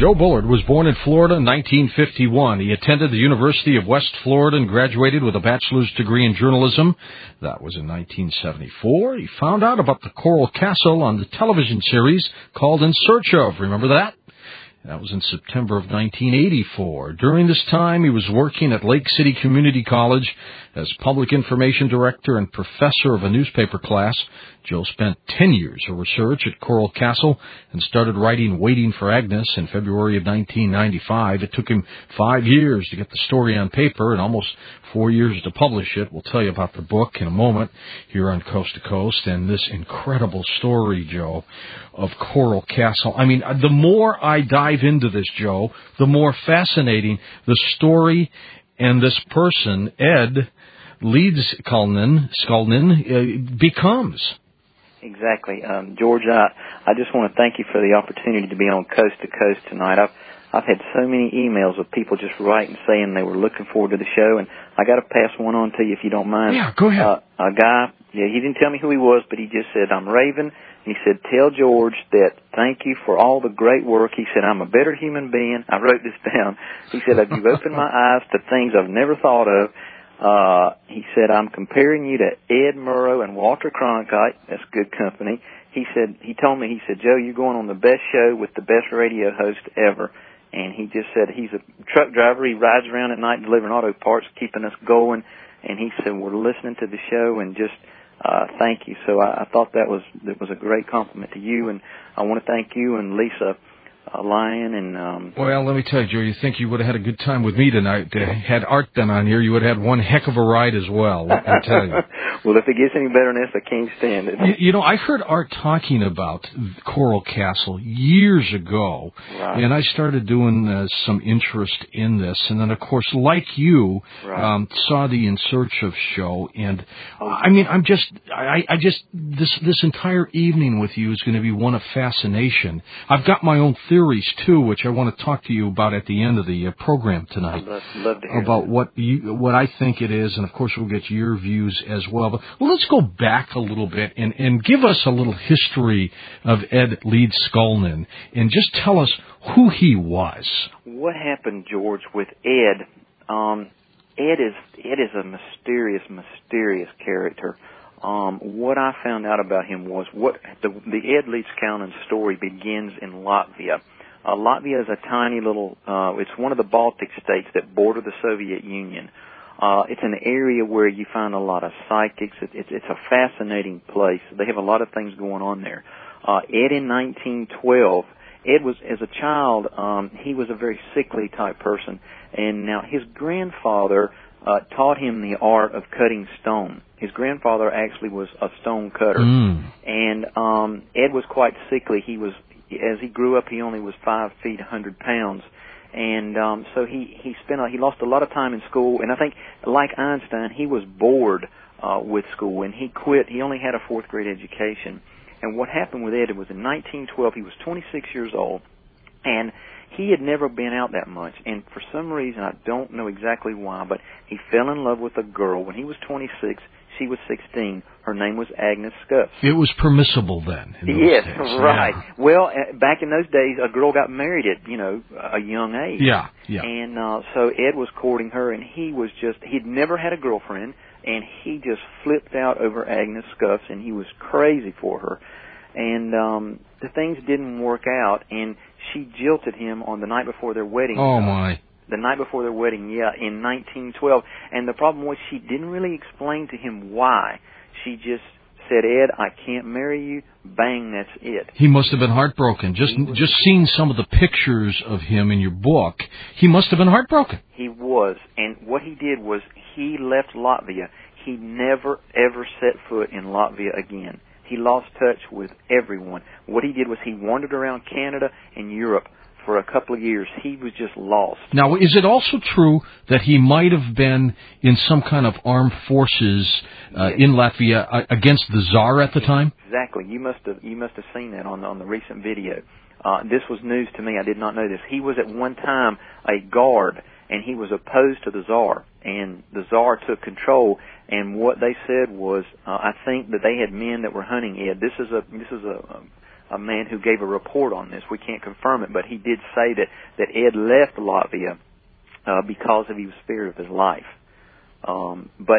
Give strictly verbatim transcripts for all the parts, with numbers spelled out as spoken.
Joe Bullard was born in Florida in nineteen fifty-one. He attended the University of West Florida and graduated with a bachelor's degree in journalism. That was in nineteen seventy-four. He found out about the Coral Castle on the television series called In Search Of. Remember that? That was in September of nineteen eighty-four. During this time, he was working at Lake City Community College as public information director and professor of a newspaper class. Joe spent ten years of research at Coral Castle and started writing Waiting for Agnes in February of nineteen ninety-five. It took him five years to get the story on paper and almost four years to publish it. We'll tell you about the book in a moment here on Coast to Coast and this incredible story, Joe, of Coral Castle. I mean, the more I dive into this, Joe, the more fascinating the story and this person, Ed Leeds Scullin, Scullin, uh, becomes. Exactly. Um, George, I, I just want to thank you for the opportunity to be on Coast to Coast tonight. I've, I've had so many emails of people just writing, saying they were looking forward to the show, and I got to pass one on to you if you don't mind. Yeah, go ahead. Uh, a guy, yeah, he didn't tell me who he was, but he just said, I'm Raven. He said, tell George that thank you for all the great work. He said, I'm a better human being. I wrote this down. He said, you've opened my eyes to things I've never thought of. Uh, he said, I'm comparing you to Ed Murrow and Walter Cronkite. That's good company. He said, he told me, he said, Joe, you're going on the best show with the best radio host ever. And he just said he's a truck driver. He rides around at night delivering auto parts, keeping us going. And he said, we're listening to the show and just, uh, thank you. So I, I thought that was, that was a great compliment to you. And I want to thank you and Lisa Uh, Lion and um well, let me tell you, Joe, you think you would have had a good time with me tonight. Uh, had Art been on here, you would have had one heck of a ride as well, let me tell you. Well, if it gets any better than this, I can't stand it. You, you know, I heard Art talking about Coral Castle years ago, right. and I started doing uh, some interest in this. And then, of course, like you, right. um, saw the In Search Of show. And, oh. I mean, I'm just, I, I just, this, this entire evening with you is going to be one of fascination. I've got my own theories, too, which I want to talk to you about at the end of the uh, program tonight. I'd love, love to hear about that. what you, what I think it is, and of course we'll get your views as well. But well, let's go back a little bit and, and give us a little history of Ed Leeds Scullin, and just tell us who he was. What happened, George, with Ed? Um, Ed is Ed is a mysterious, mysterious character. Um, what I found out about him was what the, the Ed Leeds Scullin story begins in Latvia. Uh, Latvia is a tiny little, uh, it's one of the Baltic states that border the Soviet Union. Uh, it's an area where you find a lot of psychics. It, it, it's a fascinating place. They have a lot of things going on there. Uh, Ed in nineteen twelve, Ed was, as a child, um, he was a very sickly type person. And now his grandfather uh, taught him the art of cutting stone. His grandfather actually was a stone cutter. Mm. And um, Ed was quite sickly. He was, as he grew up, he only was five feet, one hundred pounds. And um, so he, he spent, a, he lost a lot of time in school. And I think, like Einstein, he was bored uh, with school. And he quit. He only had a fourth grade education. And what happened with Ed was in nineteen twelve, he was twenty-six years old. And he had never been out that much. And for some reason, I don't know exactly why, but he fell in love with a girl. When he was twenty-six, she was sixteen. Her name was Agnes Scuffs. It was permissible then. In those yes, days. right. Yeah. Well, uh, back in those days, a girl got married at, you know, a young age. Yeah, yeah. And uh, so Ed was courting her, and he was just, he'd never had a girlfriend, and he just flipped out over Agnes Scuffs, and he was crazy for her. And um, the things didn't work out, and she jilted him on the night before their wedding. Oh, my. The night before their wedding, yeah, in nineteen twelve. And the problem was she didn't really explain to him why. She just said, Ed, I can't marry you. Bang, that's it. He must have been heartbroken. Just was, just seeing some of the pictures of him in your book, he must have been heartbroken. He was. And what he did was he left Latvia. He never, ever set foot in Latvia again. He lost touch with everyone. What he did was he wandered around Canada and Europe for a couple of years. He was just lost. Now, is it also true that he might have been in some kind of armed forces uh, yes. in Latvia uh, against the Tsar at the time? Exactly. You must have you must have seen that on on the recent video. Uh, this was news to me. I did not know this. He was at one time a guard, and he was opposed to the Tsar, and the Tsar took control. And what they said was, uh, I think that they had men that were hunting Ed. This is a this is a a man who gave a report on this. We can't confirm it, but he did say that, that Ed left Latvia uh, because of he was scared of his life. Um, but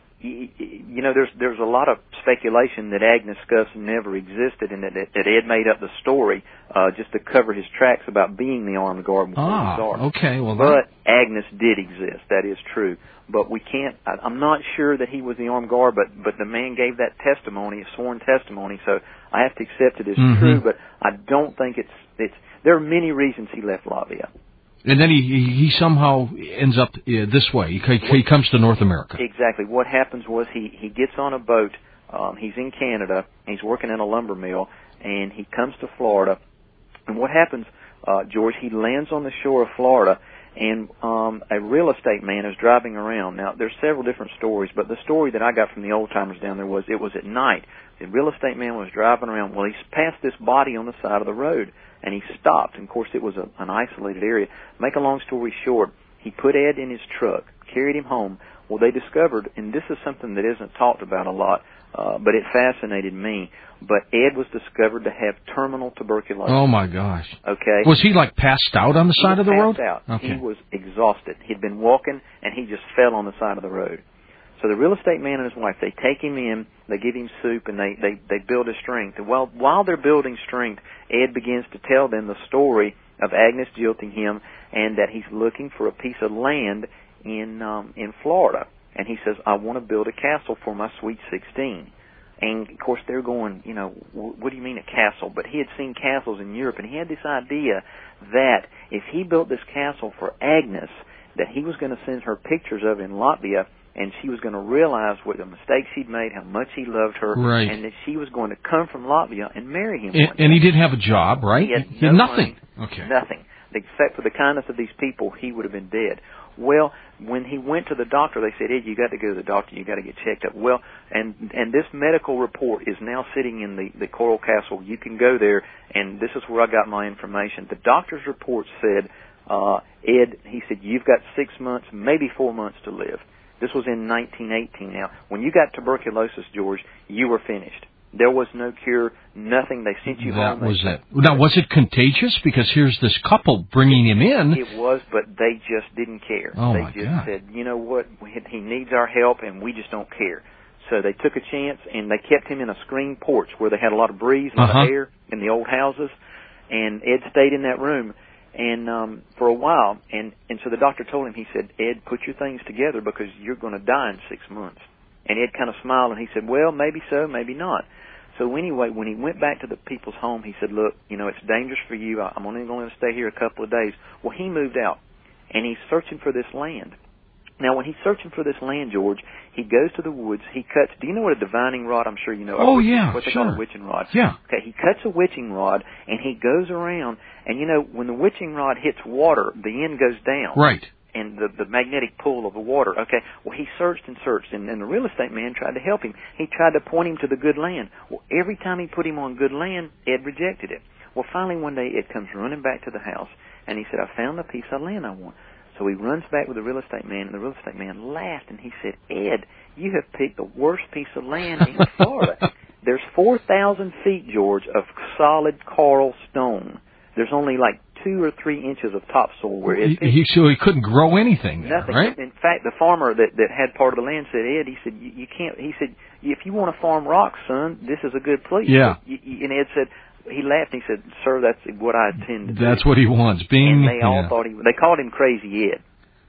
you know, there's there's a lot of speculation that Agnes Scuffs never existed, and that, that Ed made up the story uh, just to cover his tracks about being the armed guard. Ah, okay. Well, but that... Agnes did exist. That is true. But we can't. I, I'm not sure that he was the armed guard, but but the man gave that testimony, a sworn testimony. So I have to accept it as mm-hmm. true. But I don't think it's it's. There are many reasons he left Latvia. And then he he somehow ends up uh, this way. He, he comes to North America. Exactly. What happens was he, he gets on a boat. Um, he's in Canada. He's working in a lumber mill, and he comes to Florida. And what happens, uh, George, he lands on the shore of Florida, and um, a real estate man is driving around. Now, there's several different stories, but the story that I got from the old-timers down there was it was at night. The real estate man was driving around. Well, he's passed this body on the side of the road, and he stopped. And, of course, it was a, an isolated area. Make a long story short, he put Ed in his truck, carried him home. Well, they discovered, and this is something that isn't talked about a lot, uh, but it fascinated me, but Ed was discovered to have terminal tuberculosis. Oh, my gosh. Okay. Was he, like, passed out on the he side of the road? He was passed out. Okay. He was exhausted. He'd been walking, and he just fell on the side of the road. So the real estate man and his wife, they take him in, they give him soup, and they, they, they build his strength. And while, while they're building strength, Ed begins to tell them the story of Agnes jilting him and that he's looking for a piece of land in um, in Florida. And he says, I want to build a castle for my sweet sixteen. And, of course, they're going, you know, what do you mean a castle? But he had seen castles in Europe, and he had this idea that if he built this castle for Agnes, that he was going to send her pictures of it in Latvia, and she was going to realize what the mistakes he'd made, how much he loved her, right. and that she was going to come from Latvia and marry him. And, and he did have a job, right? He had, he had no nothing. Money, okay. Nothing. Except for the kindness of these people, he would have been dead. Well, when he went to the doctor, they said, Ed, you got to go to the doctor. You got to get checked up. Well, and and this medical report is now sitting in the, the Coral Castle. You can go there, and this is where I got my information. The doctor's report said, uh, Ed, he said, you've got six months, maybe four months to live. This was in nineteen eighteen. Now, when you got tuberculosis, George, you were finished. There was no cure, nothing. They sent you that home. That was it. Now, was it contagious? Because here's this couple bringing him in. It was, but they just didn't care. Oh, they my just God. said, you know what, he needs our help, and we just don't care. So they took a chance, and they kept him in a screened porch where they had a lot of breeze, a lot uh-huh. of air in the old houses, and Ed stayed in that room. And um, for a while, and, and so the doctor told him, he said, Ed, put your things together because you're going to die in six months. And Ed kind of smiled, and he said, well, maybe so, maybe not. So anyway, when he went back to the people's home, he said, look, you know, it's dangerous for you. I'm only going to stay here a couple of days. Well, he moved out, and he's searching for this land. Now, when he's searching for this land, George, he goes to the woods. He cuts, do you know what a divining rod, I'm sure you know. Oh, witching, yeah, what they sure. call a witching rod. Yeah. Okay, he cuts a witching rod, and he goes around, and, you know, when the witching rod hits water, the end goes down. Right. And the, the magnetic pull of the water. Okay, well, he searched and searched, and, and the real estate man tried to help him. He tried to point him to the good land. Well, every time he put him on good land, Ed rejected it. Well, finally one day, Ed comes running back to the house, and he said, I found the piece of land I want. So he runs back with the real estate man, and the real estate man laughed, and he said, Ed, you have picked the worst piece of land in Florida. There's four thousand feet, George, of solid coral stone. There's only like two or three inches of topsoil where it he, he so he couldn't grow anything there, nothing. Right? In fact, the farmer that that had part of the land said, Ed, he said, you, you can't. He said, if you want to farm rocks, son, this is a good place. Yeah. You, you, and Ed said, he laughed. And he said, sir, that's what I intend to do. That's what he wants. Being, and they all yeah. thought he. They called him Crazy Ed.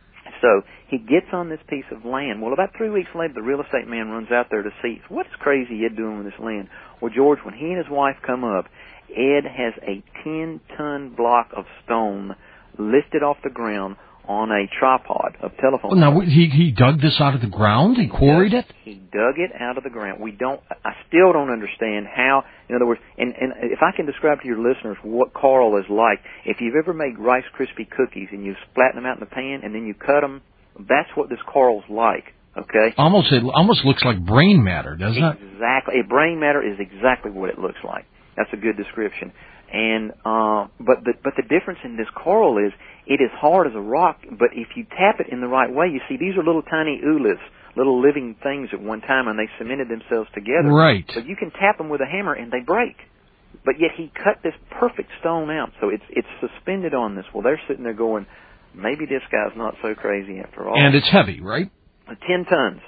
So he gets on this piece of land. Well, about three weeks later, the real estate man runs out there to see what is Crazy Ed doing with this land. Well, George, when he and his wife come up, Ed has a ten-ton block of stone lifted off the ground on a tripod of telephone. Well, now, he he dug this out of the ground? He quarried dug, it? He dug it out of the ground. We don't. I still don't understand how. In other words, and, and if I can describe to your listeners what coral is like, if you've ever made Rice Krispie cookies and you splat them out in the pan and then you cut them, that's what this coral's like. Okay. Almost, it almost looks like brain matter, doesn't exactly. it? Exactly. Brain matter is exactly what it looks like. That's a good description. And uh, but the but the difference in this coral is it is hard as a rock, but if you tap it in the right way, you see these are little tiny ooliths, little living things at one time, and they cemented themselves together. Right. But you can tap them with a hammer and they break. but yet he cut this perfect stone out, so it's it's suspended on this. Well, they're sitting there going, maybe this guy's not so crazy after all. And it's heavy, right? Ten tons.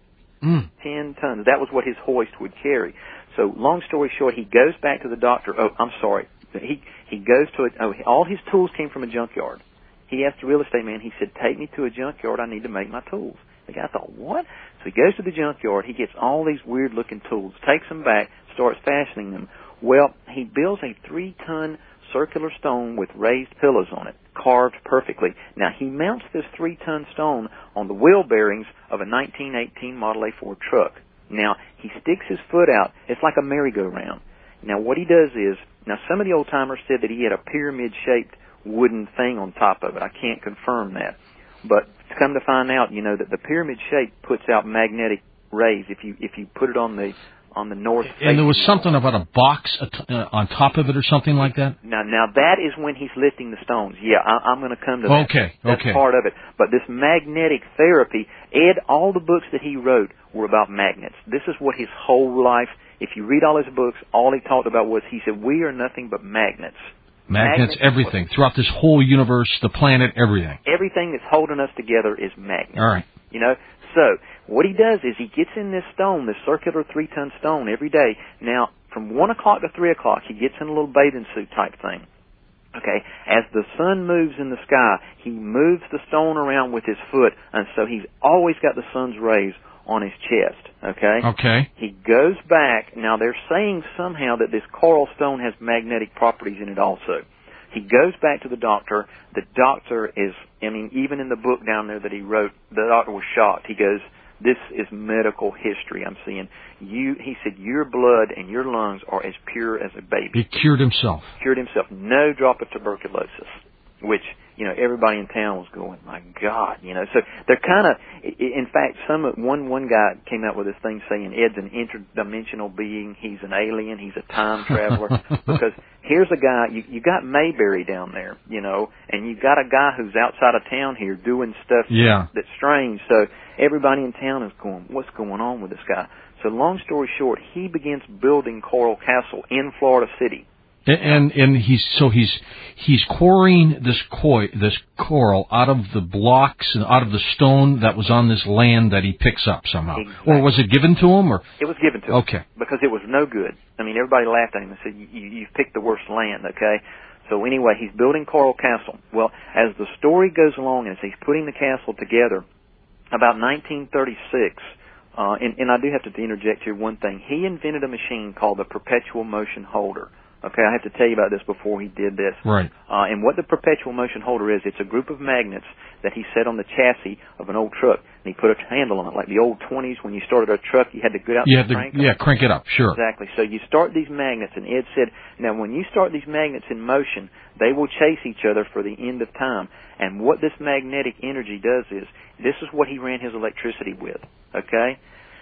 Mm. Ten tons. That was what his hoist would carry. So, long story short, he goes back to the doctor. Oh, I'm sorry. He he goes to it. Oh, all his tools came from a junkyard. He asked the real estate man. He said, "Take me to a junkyard. I need to make my tools." The guy thought, "What?" So he goes to the junkyard. He gets all these weird-looking tools, takes them back, starts fashioning them. Well, he builds a three-ton circular stone with raised pillars on it, carved perfectly. Now, he mounts this three-ton stone on the wheel bearings of a nineteen eighteen Model A Ford truck. Now, he sticks his foot out. It's like a merry-go-round. Now, what he does is, now some of the old-timers said that he had a pyramid-shaped wooden thing on top of it. I can't confirm that. But come to find out, you know, that the pyramid shape puts out magnetic rays if you if you put it on the on the north. And there was something about a box uh, on top of it or something like that? Now, now that is when he's lifting the stones. Yeah, I, I'm going to come to that. Okay, That's okay. part of it. But this magnetic therapy, Ed, all the books that he wrote were about magnets. This is what his whole life, if you read all his books, all he talked about was, he said, we are nothing but magnets. Magnets, magnets everything. Throughout this whole universe, the planet, everything. Everything that's holding us together is magnets. All right. You know, so what he does is he gets in this stone, this circular three-ton stone every day. Now, from one o'clock to three o'clock, he gets in a little bathing suit type thing. Okay, as the sun moves in the sky, he moves the stone around with his foot, and so he's always got the sun's rays on his chest. Okay? Okay. He goes back. Now, they're saying somehow that this coral stone has magnetic properties in it also. He goes back to the doctor. The doctor is, I mean, even in the book down there that he wrote, the doctor was shocked. He goes, this is medical history I'm seeing. You, he said, your blood and your lungs are as pure as a baby. He cured himself. Cured himself. No drop of tuberculosis, which, you know, everybody in town was going, my God, you know. So they're kind of, in fact, some one one guy came out with this thing saying Ed's an interdimensional being. He's an alien. He's a time traveler. Because here's a guy, you, you got Mayberry down there, you know, and you got a guy who's outside of town here doing stuff yeah. that's strange. So everybody in town is going, what's going on with this guy? So long story short, he begins building Coral Castle in Florida City. And and he's so he's he's quarrying this koi this coral out of the blocks and out of the stone that was on this land that he picks up somehow. Exactly. Or was it given to him? Or it was given to him. Okay. Because it was no good. I mean, everybody laughed at him and said, you, you, "You've picked the worst land." Okay. So anyway, he's building Coral Castle. Well, as the story goes along, as he's putting the castle together, about nineteen thirty-six. Uh, and, and I do have to interject here one thing. He invented a machine called the perpetual motion holder. Okay, I have to tell you about this before he did this. Right. Uh, and what the perpetual motion holder is, it's a group of magnets that he set on the chassis of an old truck, and he put a handle on it, like the old twenties when you started a truck, you had to get out you and had crank to, Yeah, crank it up, sure. Exactly. So you start these magnets, and Ed said, now when you start these magnets in motion, they will chase each other for the end of time. And what this magnetic energy does is, this is what he ran his electricity with, okay?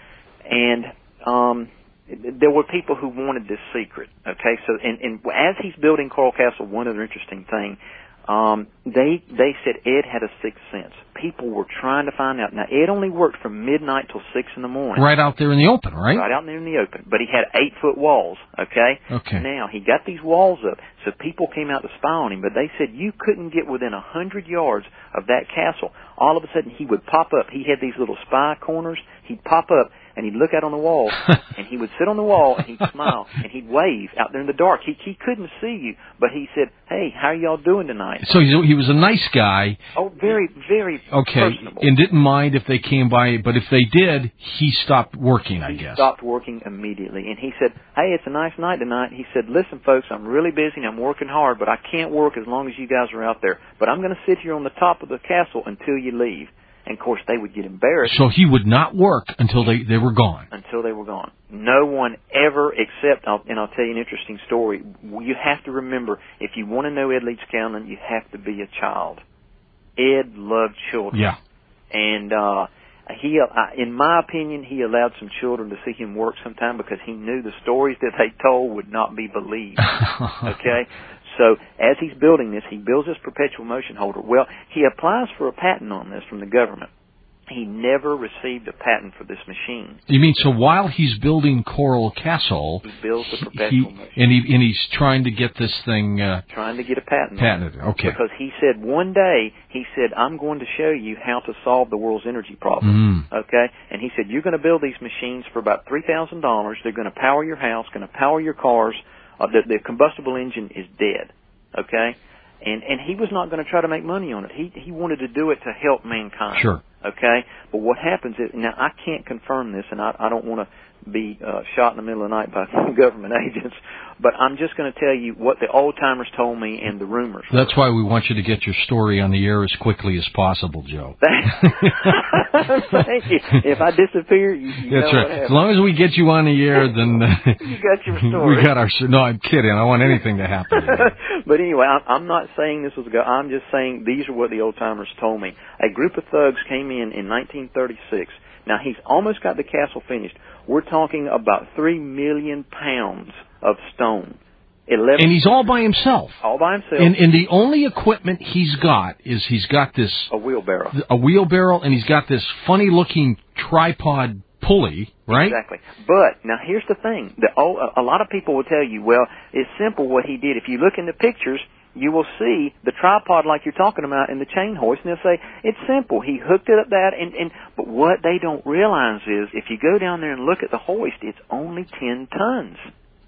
And um, there were people who wanted this secret, okay? So, and, and as he's building Coral Castle, one other interesting thing, um, they they said Ed had a sixth sense. People were trying to find out. Now, Ed only worked from midnight till six in the morning. Right out there in the open, right? Right out there in the open. But he had eight-foot walls, okay? Okay. Now, he got these walls up, so people came out to spy on him, but they said you couldn't get within a hundred yards of that castle. All of a sudden, he would pop up. He had these little spy corners. He'd pop up, and he'd look out on the wall, and he would sit on the wall, and he'd smile, and he'd wave out there in the dark. He he couldn't see you, but he said, hey, how are y'all doing tonight? So he, he was a nice guy. Oh, very, very okay, personable. And didn't mind if they came by, but if they did, he stopped working, I he guess. stopped working immediately, and he said, hey, it's a nice night tonight. He said, listen, folks, I'm really busy, and I'm working hard, but I can't work as long as you guys are out there. But I'm going to sit here on the top of the castle until you leave. And, of course, they would get embarrassed. So he would not work until they, they were gone. Until they were gone. No one ever except, and I'll tell you an interesting story. You have to remember, if you want to know Ed Leeds Scanlon, you have to be a child. Ed loved children. Yeah. And uh, he, uh, in my opinion, he allowed some children to see him work sometime because he knew the stories that they told would not be believed. Okay? So as he's building this, he builds this perpetual motion holder. Well, he applies for a patent on this from the government. He never received a patent for this machine. You mean so while he's building Coral Castle, he builds the perpetual he, motion. and he and he's trying to get this thing uh, trying to get a patent. Patented, okay. Because he said one day he said, "I'm going to show you how to solve the world's energy problem." Mm. Okay, and he said, "You're going to build these machines for about three thousand dollars. They're going to power your house, going to power your cars. Uh, the, the combustible engine is dead." Okay. And and he was not going to try to make money on it. He he wanted to do it to help mankind. Sure. Okay? But what happens is, now I can't confirm this, and I, I don't want to be uh, shot in the middle of the night by government agents, but I'm just going to tell you what the old-timers told me and the rumors. That's why we want you to get your story on the air as quickly as possible, Joe. Thank you. If I disappear, you, you That's know right. what happened. As long as we get you on the air, then uh, you got your story. We got our. No, I'm kidding. I don't want anything to happen. But anyway, I'm, I'm not saying this was a go. I'm just saying these are what the old-timers told me. A group of thugs came in in nineteen thirty-six. Now, he's almost got the castle finished. We're talking about three million pounds of stone. eleven And he's all by himself. All by himself. And, and the only equipment he's got is he's got this... A wheelbarrow. A wheelbarrow, and he's got this funny-looking tripod pulley, right? Exactly. But, now here's the thing. The, oh, a lot of people will tell you, well, it's simple what he did. If you look in the pictures, you will see the tripod like you're talking about in the chain hoist, and they'll say, it's simple. He hooked it up that, and, and but what they don't realize is, if you go down there and look at the hoist, it's only ten tons.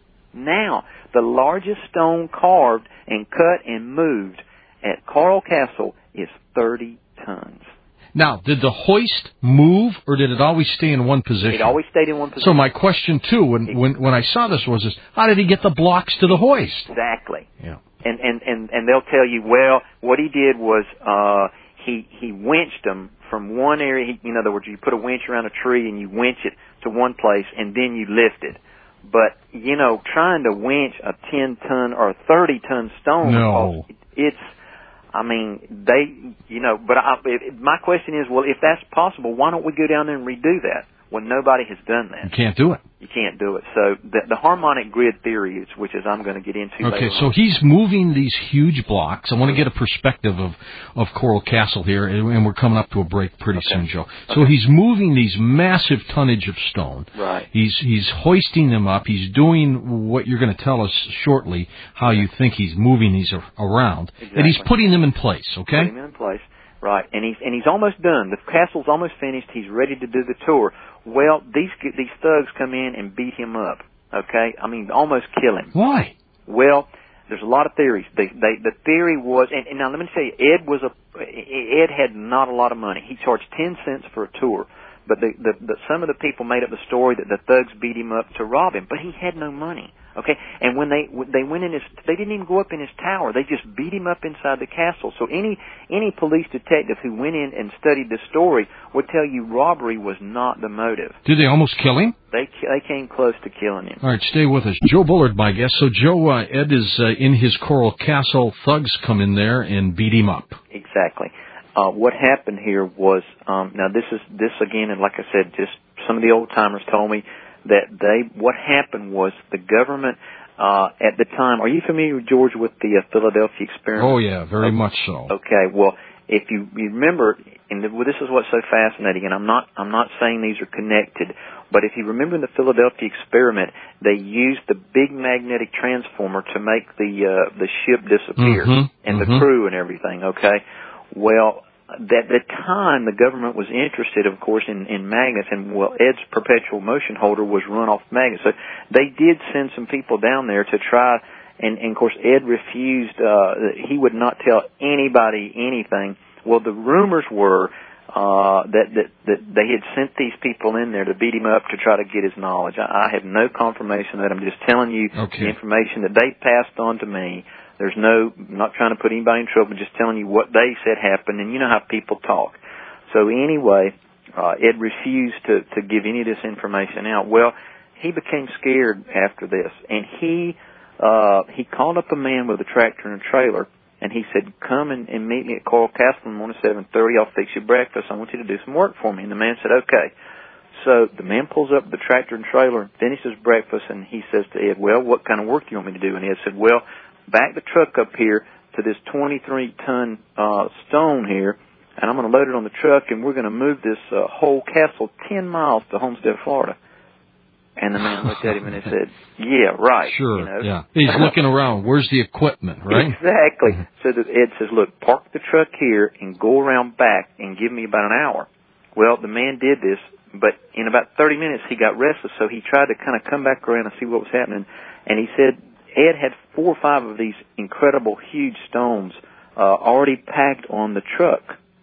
Now, the largest stone carved and cut and moved at Coral Castle is thirty tons. Now, did the hoist move, or did it always stay in one position? It always stayed in one position. So my question, too, when, when, when I saw this was, is how did he get the blocks to the hoist? Exactly. Yeah. And, and, and, and they'll tell you, well, what he did was uh, he, he winched them from one area. He, in other words, you put a winch around a tree and you winch it to one place, and then you lift it. But, you know, trying to winch a ten-ton or a thirty-ton stone, no. it's... I mean, they, you know, but I, it, my question is, well, if that's possible, why don't we go down there and redo that when nobody has done that? You can't do it. You can't do it. So the, the harmonic grid theory, is, which is I'm going to get into okay, later so on. he's moving these huge blocks. I want to get a perspective of, of Coral Castle here, and, and we're coming up to a break pretty okay. soon, Joe. So okay. he's moving these massive tonnage of stone. Right. He's he's hoisting them up. He's doing what you're going to tell us shortly, how you think he's moving these around. Exactly. And he's putting them in place, okay? Putting them in place. Right, and he's and he's almost done. The castle's almost finished. He's ready to do the tour. Well, these these thugs come in and beat him up. Okay, I mean, almost kill him. Why? Well, there's a lot of theories. They, they, the theory was, and, and now let me tell you, Ed was a Ed had not a lot of money. He charged ten cents for a tour, but the, the, the some of the people made up the story that the thugs beat him up to rob him, but he had no money. Okay, and when they they went in his, they didn't even go up in his tower. They just beat him up inside the castle. So any any police detective who went in and studied the story would tell you robbery was not the motive. Did they almost kill him? They they came close to killing him. All right, stay with us. Joe Bullard, my guest. So Joe, uh, Ed is uh, in his Coral Castle. Thugs come in there and beat him up. Exactly. Uh, what happened here was, um, now this is this again, and like I said, just some of the old timers told me that they, what happened was the government, uh, at the time, are you familiar, George, with the uh, Philadelphia experiment? Oh yeah, very much so. Okay, well, if you, you remember, and well, this is what's so fascinating, and I'm not, I'm not saying these are connected, but if you remember in the Philadelphia experiment, they used the big magnetic transformer to make the, uh, the ship disappear, mm-hmm, and mm-hmm. the crew and everything, okay? Well, at the time, the government was interested, of course, in, in magnets, and, well, Ed's perpetual motion holder was run off magnets. So they did send some people down there to try, and, and of course, Ed refused. Uh, he would not tell anybody anything. Well, the rumors were uh, that, that, that they had sent these people in there to beat him up to try to get his knowledge. I, I have no confirmation of that. I'm just telling you okay. the information that they passed on to me. There's no, I'm not trying to put anybody in trouble, just telling you what they said happened, and you know how people talk. So anyway, uh, Ed refused to, to give any of this information out. Well, he became scared after this, and he, uh, he called up a man with a tractor and a trailer, and he said, come and, and meet me at Coral Castle in the morning at seven thirty, I'll fix you breakfast, I want you to do some work for me. And the man said, okay. So the man pulls up the tractor and trailer and finishes breakfast, and he says to Ed, well, what kind of work do you want me to do? And Ed said, well, back the truck up here to this twenty-three ton uh, stone here, and I'm going to load it on the truck, and we're going to move this uh, whole castle ten miles to Homestead, Florida. And the man looked at him and he said, yeah, right. Sure, you know? yeah. He's looking around. Where's the equipment, right? Exactly. Mm-hmm. So that Ed says, look, park the truck here and go around back and give me about an hour. Well, the man did this, but in about thirty minutes he got restless, so he tried to kind of come back around and see what was happening. And he said Ed had four or five of these incredible, huge stones uh, already packed on the truck.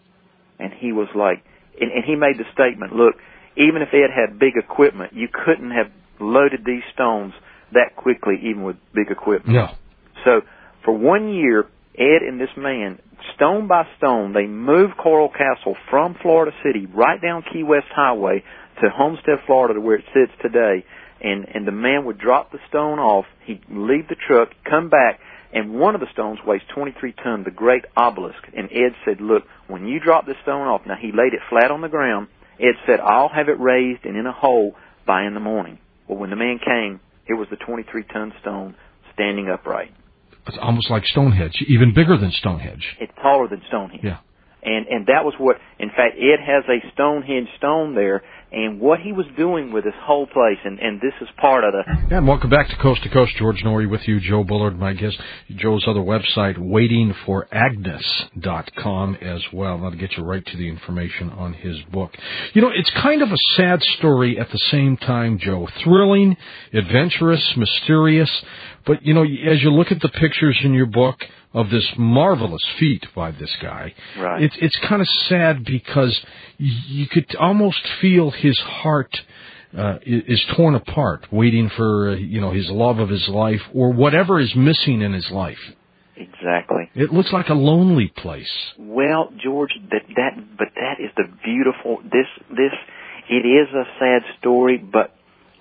And he was like, and, and he made the statement, look, even if Ed had big equipment, you couldn't have loaded these stones that quickly, even with big equipment. No. So for one year, Ed and this man, stone by stone, they moved Coral Castle from Florida City right down Key West Highway to Homestead, Florida, to where it sits today. And, and the man would drop the stone off, he'd leave the truck, come back, and one of the stones weighs twenty-three tons, the Great Obelisk. And Ed said, look, when you drop this stone off, now he laid it flat on the ground, Ed said, I'll have it raised and in a hole by in the morning. Well, when the man came, it was the twenty-three ton stone standing upright. It's almost like Stonehenge, even bigger than Stonehenge. It's taller than Stonehenge. Yeah. And and that was what, in fact, Ed has a Stonehenge stone there, and what he was doing with this whole place, and, and this is part of the... Yeah, and welcome back to Coast to Coast. George Noory with you, Joe Bullard, my guest. Joe's other website, waiting for agnes dot com as well. That'll get you right to the information on his book. You know, it's kind of a sad story at the same time, Joe. Thrilling, adventurous, mysterious, but, you know, as you look at the pictures in your book of this marvelous feat by this guy, right. it's it's kind of sad because you could almost feel his heart uh, is torn apart, waiting for uh, you know his love of his life or whatever is missing in his life. Exactly. It looks like a lonely place. Well, George, that that but that is the beautiful. This this it is a sad story, but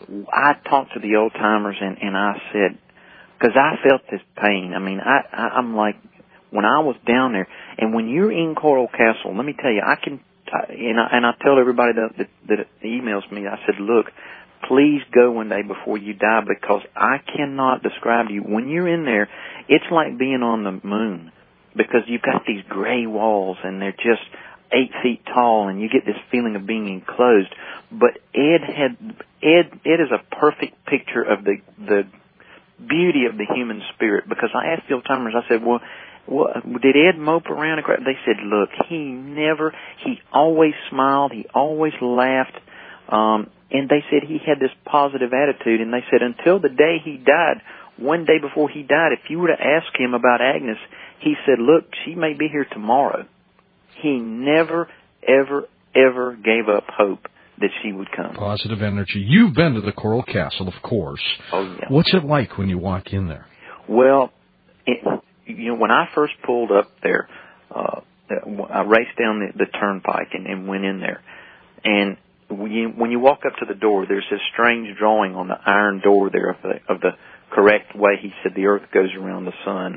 I talked to the old timers and and I said, because I felt this pain. I mean, I, I I'm like, when I was down there, and when you're in Coral Castle, let me tell you, I can, I, and I and I tell everybody that, that that emails me, I said, look, please go one day before you die, because I cannot describe to you, when you're in there, it's like being on the moon, because you've got these gray walls and they're just eight feet tall, and you get this feeling of being enclosed. But Ed had Ed Ed is a perfect picture of the the beauty of the human spirit, because I asked the old timers, I said, well, well, did Ed mope around? They said, look, he never, he always smiled, he always laughed, um, and they said he had this positive attitude, and they said until the day he died, one day before he died, if you were to ask him about Agnes, he said, look, she may be here tomorrow. He never, ever, ever gave up hope that she would come. Positive energy. You've been to the Coral Castle, of course. Oh, yeah. What's it like when you walk in there? Well, it, you know, when I first pulled up there, uh, I raced down the, the turnpike and, and went in there. And when you, when you walk up to the door, there's this strange drawing on the iron door there of the, of the correct way he said the earth goes around the sun.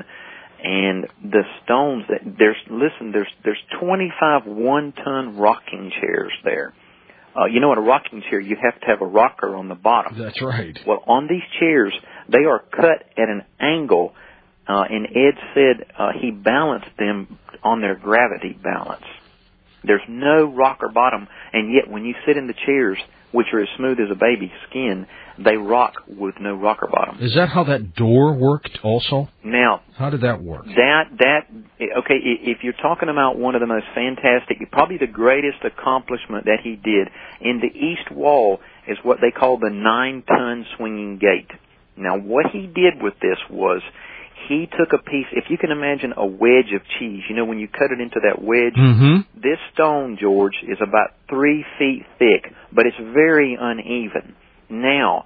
And the stones that there's, listen, there's, there's twenty-five one-ton rocking chairs there. Uh, you know, in a rocking chair, you have to have a rocker on the bottom. That's right. Well, on these chairs, they are cut at an angle, uh, and Ed said uh, he balanced them on their gravity balance. There's no rocker bottom, and yet when you sit in the chairs, which are as smooth as a baby's skin, they rock with no rocker bottom. Is that how that door worked also? Now, how did that work? That, that, okay, if you're talking about one of the most fantastic, probably the greatest accomplishment that he did, in the east wall is what they call the nine-ton swinging gate. Now, what he did with this was he took a piece, if you can imagine a wedge of cheese, you know, when you cut it into that wedge, mm-hmm. This stone, George, is about three feet thick, but it's very uneven. Now,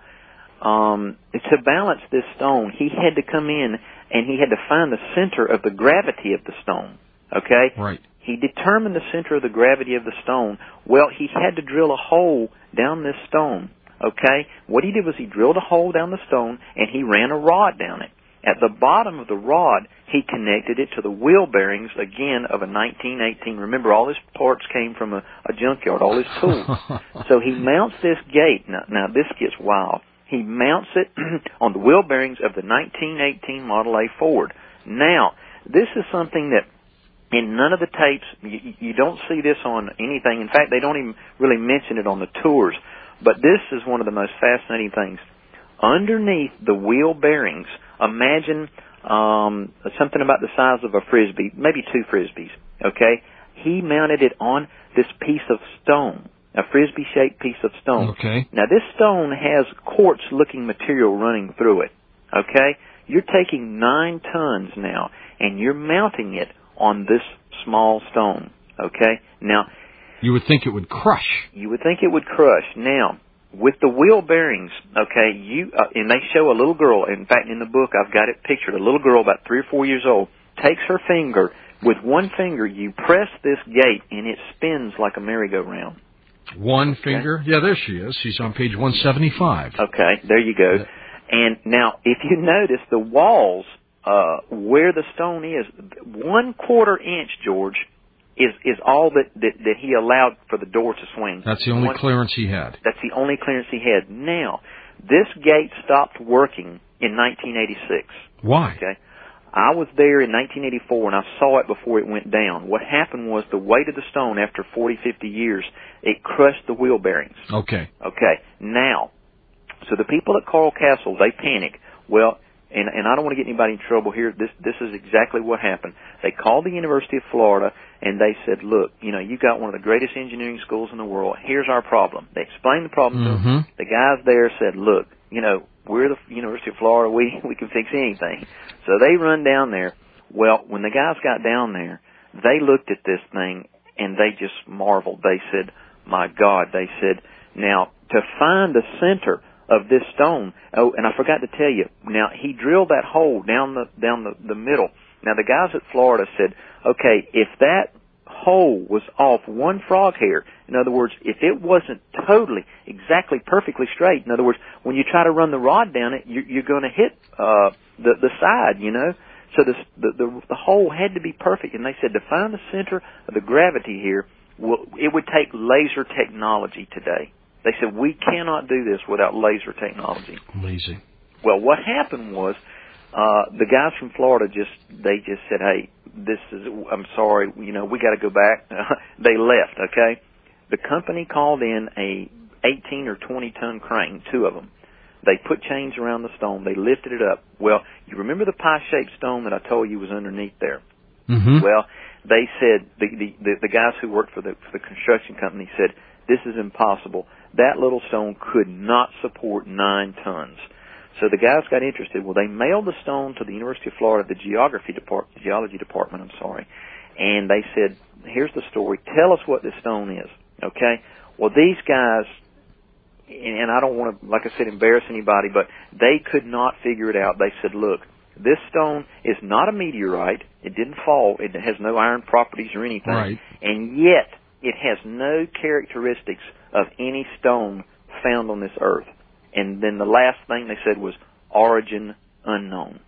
um, to balance this stone, he had to come in and he had to find the center of the gravity of the stone, okay? Right. He determined the center of the gravity of the stone. Well, he had to drill a hole down this stone, okay? What he did was he drilled a hole down the stone and he ran a rod down it. At the bottom of the rod, he connected it to the wheel bearings, again, of a nineteen eighteen. Remember, all his parts came from a, a junkyard, all his tools. So he mounts this gate. Now, now, this gets wild. He mounts it on the wheel bearings of the nineteen eighteen Model A Ford. Now, this is something that in none of the tapes, you, you don't see this on anything. In fact, they don't even really mention it on the tours. But this is one of the most fascinating things. Underneath the wheel bearings, imagine um, something about the size of a Frisbee, maybe two Frisbees, okay? He mounted it on this piece of stone, a Frisbee-shaped piece of stone. Okay. Now, this stone has quartz-looking material running through it, okay? You're taking nine tons now, and you're mounting it on this small stone, okay? Now, you would think it would crush. You would think it would crush. Now, with the wheel bearings, okay, you uh, and they show a little girl. In fact, in the book, I've got it pictured. A little girl about three or four years old takes her finger. With one finger, you press this gate, and it spins like a merry-go-round. One finger? Okay. Yeah, there she is. She's on page one seventy-five. Okay, there you go. Yeah. And now, if you notice, the walls uh, where the stone is, one quarter inch, George, is is all that, that, that he allowed for the door to swing. That's the only one, clearance he had. That's the only clearance he had. Now, this gate stopped working in nineteen eighty-six. Why? Okay. I was there in nineteen eighty-four, and I saw it before it went down. What happened was the weight of the stone, after forty, fifty years, it crushed the wheel bearings. Okay. Okay. Now, so the people at Coral Castle, they panic. Well, and, and I don't want to get anybody in trouble here. This this is exactly what happened. They called the University of Florida, and they said, look, you know, you've got one of the greatest engineering schools in the world. Here's our problem. They explained the problem mm-hmm. to them. The guys there said, look, you know, we're the University of Florida. We, we can fix anything. So they run down there. Well, when the guys got down there, they looked at this thing, and they just marveled. They said, my God, they said, now, to find the center of this stone, oh, and I forgot to tell you, now, he drilled that hole down the, down the, the middle. Now, the guys at Florida said, okay, if that hole was off one frog hair, in other words, if it wasn't totally, exactly, perfectly straight, in other words, when you try to run the rod down it, you're, you're going to hit uh, the, the side, you know. So this, the, the the hole had to be perfect, and they said to find the center of the gravity here, well, it would take laser technology today. They said, we cannot do this without laser technology. Amazing. Well, what happened was, uh, the guys from Florida just, they just said, hey, this is, I'm sorry, you know, we got to go back. They left, okay? The company called in a eighteen or twenty ton crane, two of them. They put chains around the stone. They lifted it up. Well, you remember the pie-shaped stone that I told you was underneath there? Mm-hmm. Well, they said, the, the, the, the guys who worked for the, for the construction company said, this is impossible. That little stone could not support nine tons. So the guys got interested. Well, they mailed the stone to the University of Florida, the geography depart, geology department, I'm sorry, and they said, here's the story. Tell us what this stone is, okay? Well, these guys, and I don't want to, like I said, embarrass anybody, but they could not figure it out. They said, look, this stone is not a meteorite. It didn't fall. It has no iron properties or anything. Right. And yet, it has no characteristics of any stone found on this earth. And then the last thing they said was origin unknown.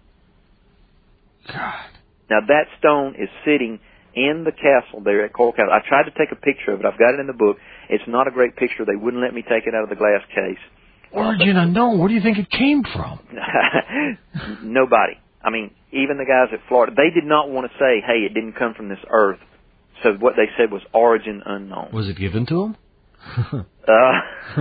God. Now, that stone is sitting in the castle there at Coral Castle. I tried to take a picture of it. I've got it in the book. It's not a great picture. They wouldn't let me take it out of the glass case. Origin unknown. Where do you think it came from? Nobody. I mean, even the guys at Florida, they did not want to say, hey, it didn't come from this earth. So what they said was origin unknown. Was it given to them? uh,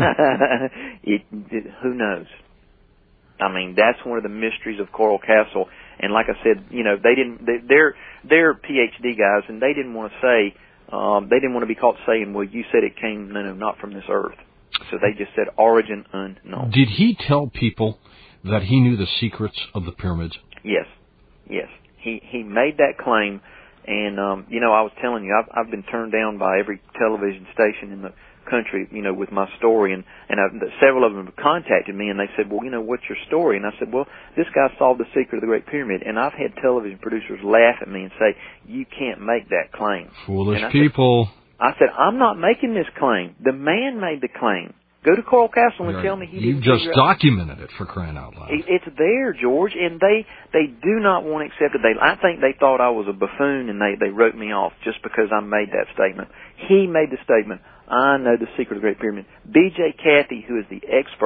it, it, who knows? I mean, that's one of the mysteries of Coral Castle. And like I said, you know, they didn't. They, they're they're P H D guys, and they didn't want to say. Um, they didn't want to be caught saying, "Well, you said it came, no, no, not from this earth." So they just said origin unknown. Did he tell people that he knew the secrets of the pyramids? Yes, yes. He he made that claim, and um, you know, I was telling you, I've I've been turned down by every television station in the country, you know, with my story, and and I, several of them have contacted me, and they said, well, you know, what's your story? And I said, well, this guy solved the secret of the Great Pyramid, and I've had television producers laugh at me and say, you can't make that claim. Foolish I people. Said, I said, I'm not making this claim. The man made the claim. Go to Coral Castle and Right. tell me he You've didn't just documented it, for crying out loud. It, it's there, George, and they they do not want to accept it. They, I think they thought I was a buffoon, and they, they wrote me off just because I made that statement. He made the statement, I know the secret of the Great Pyramid. B J Cathy, who is the expert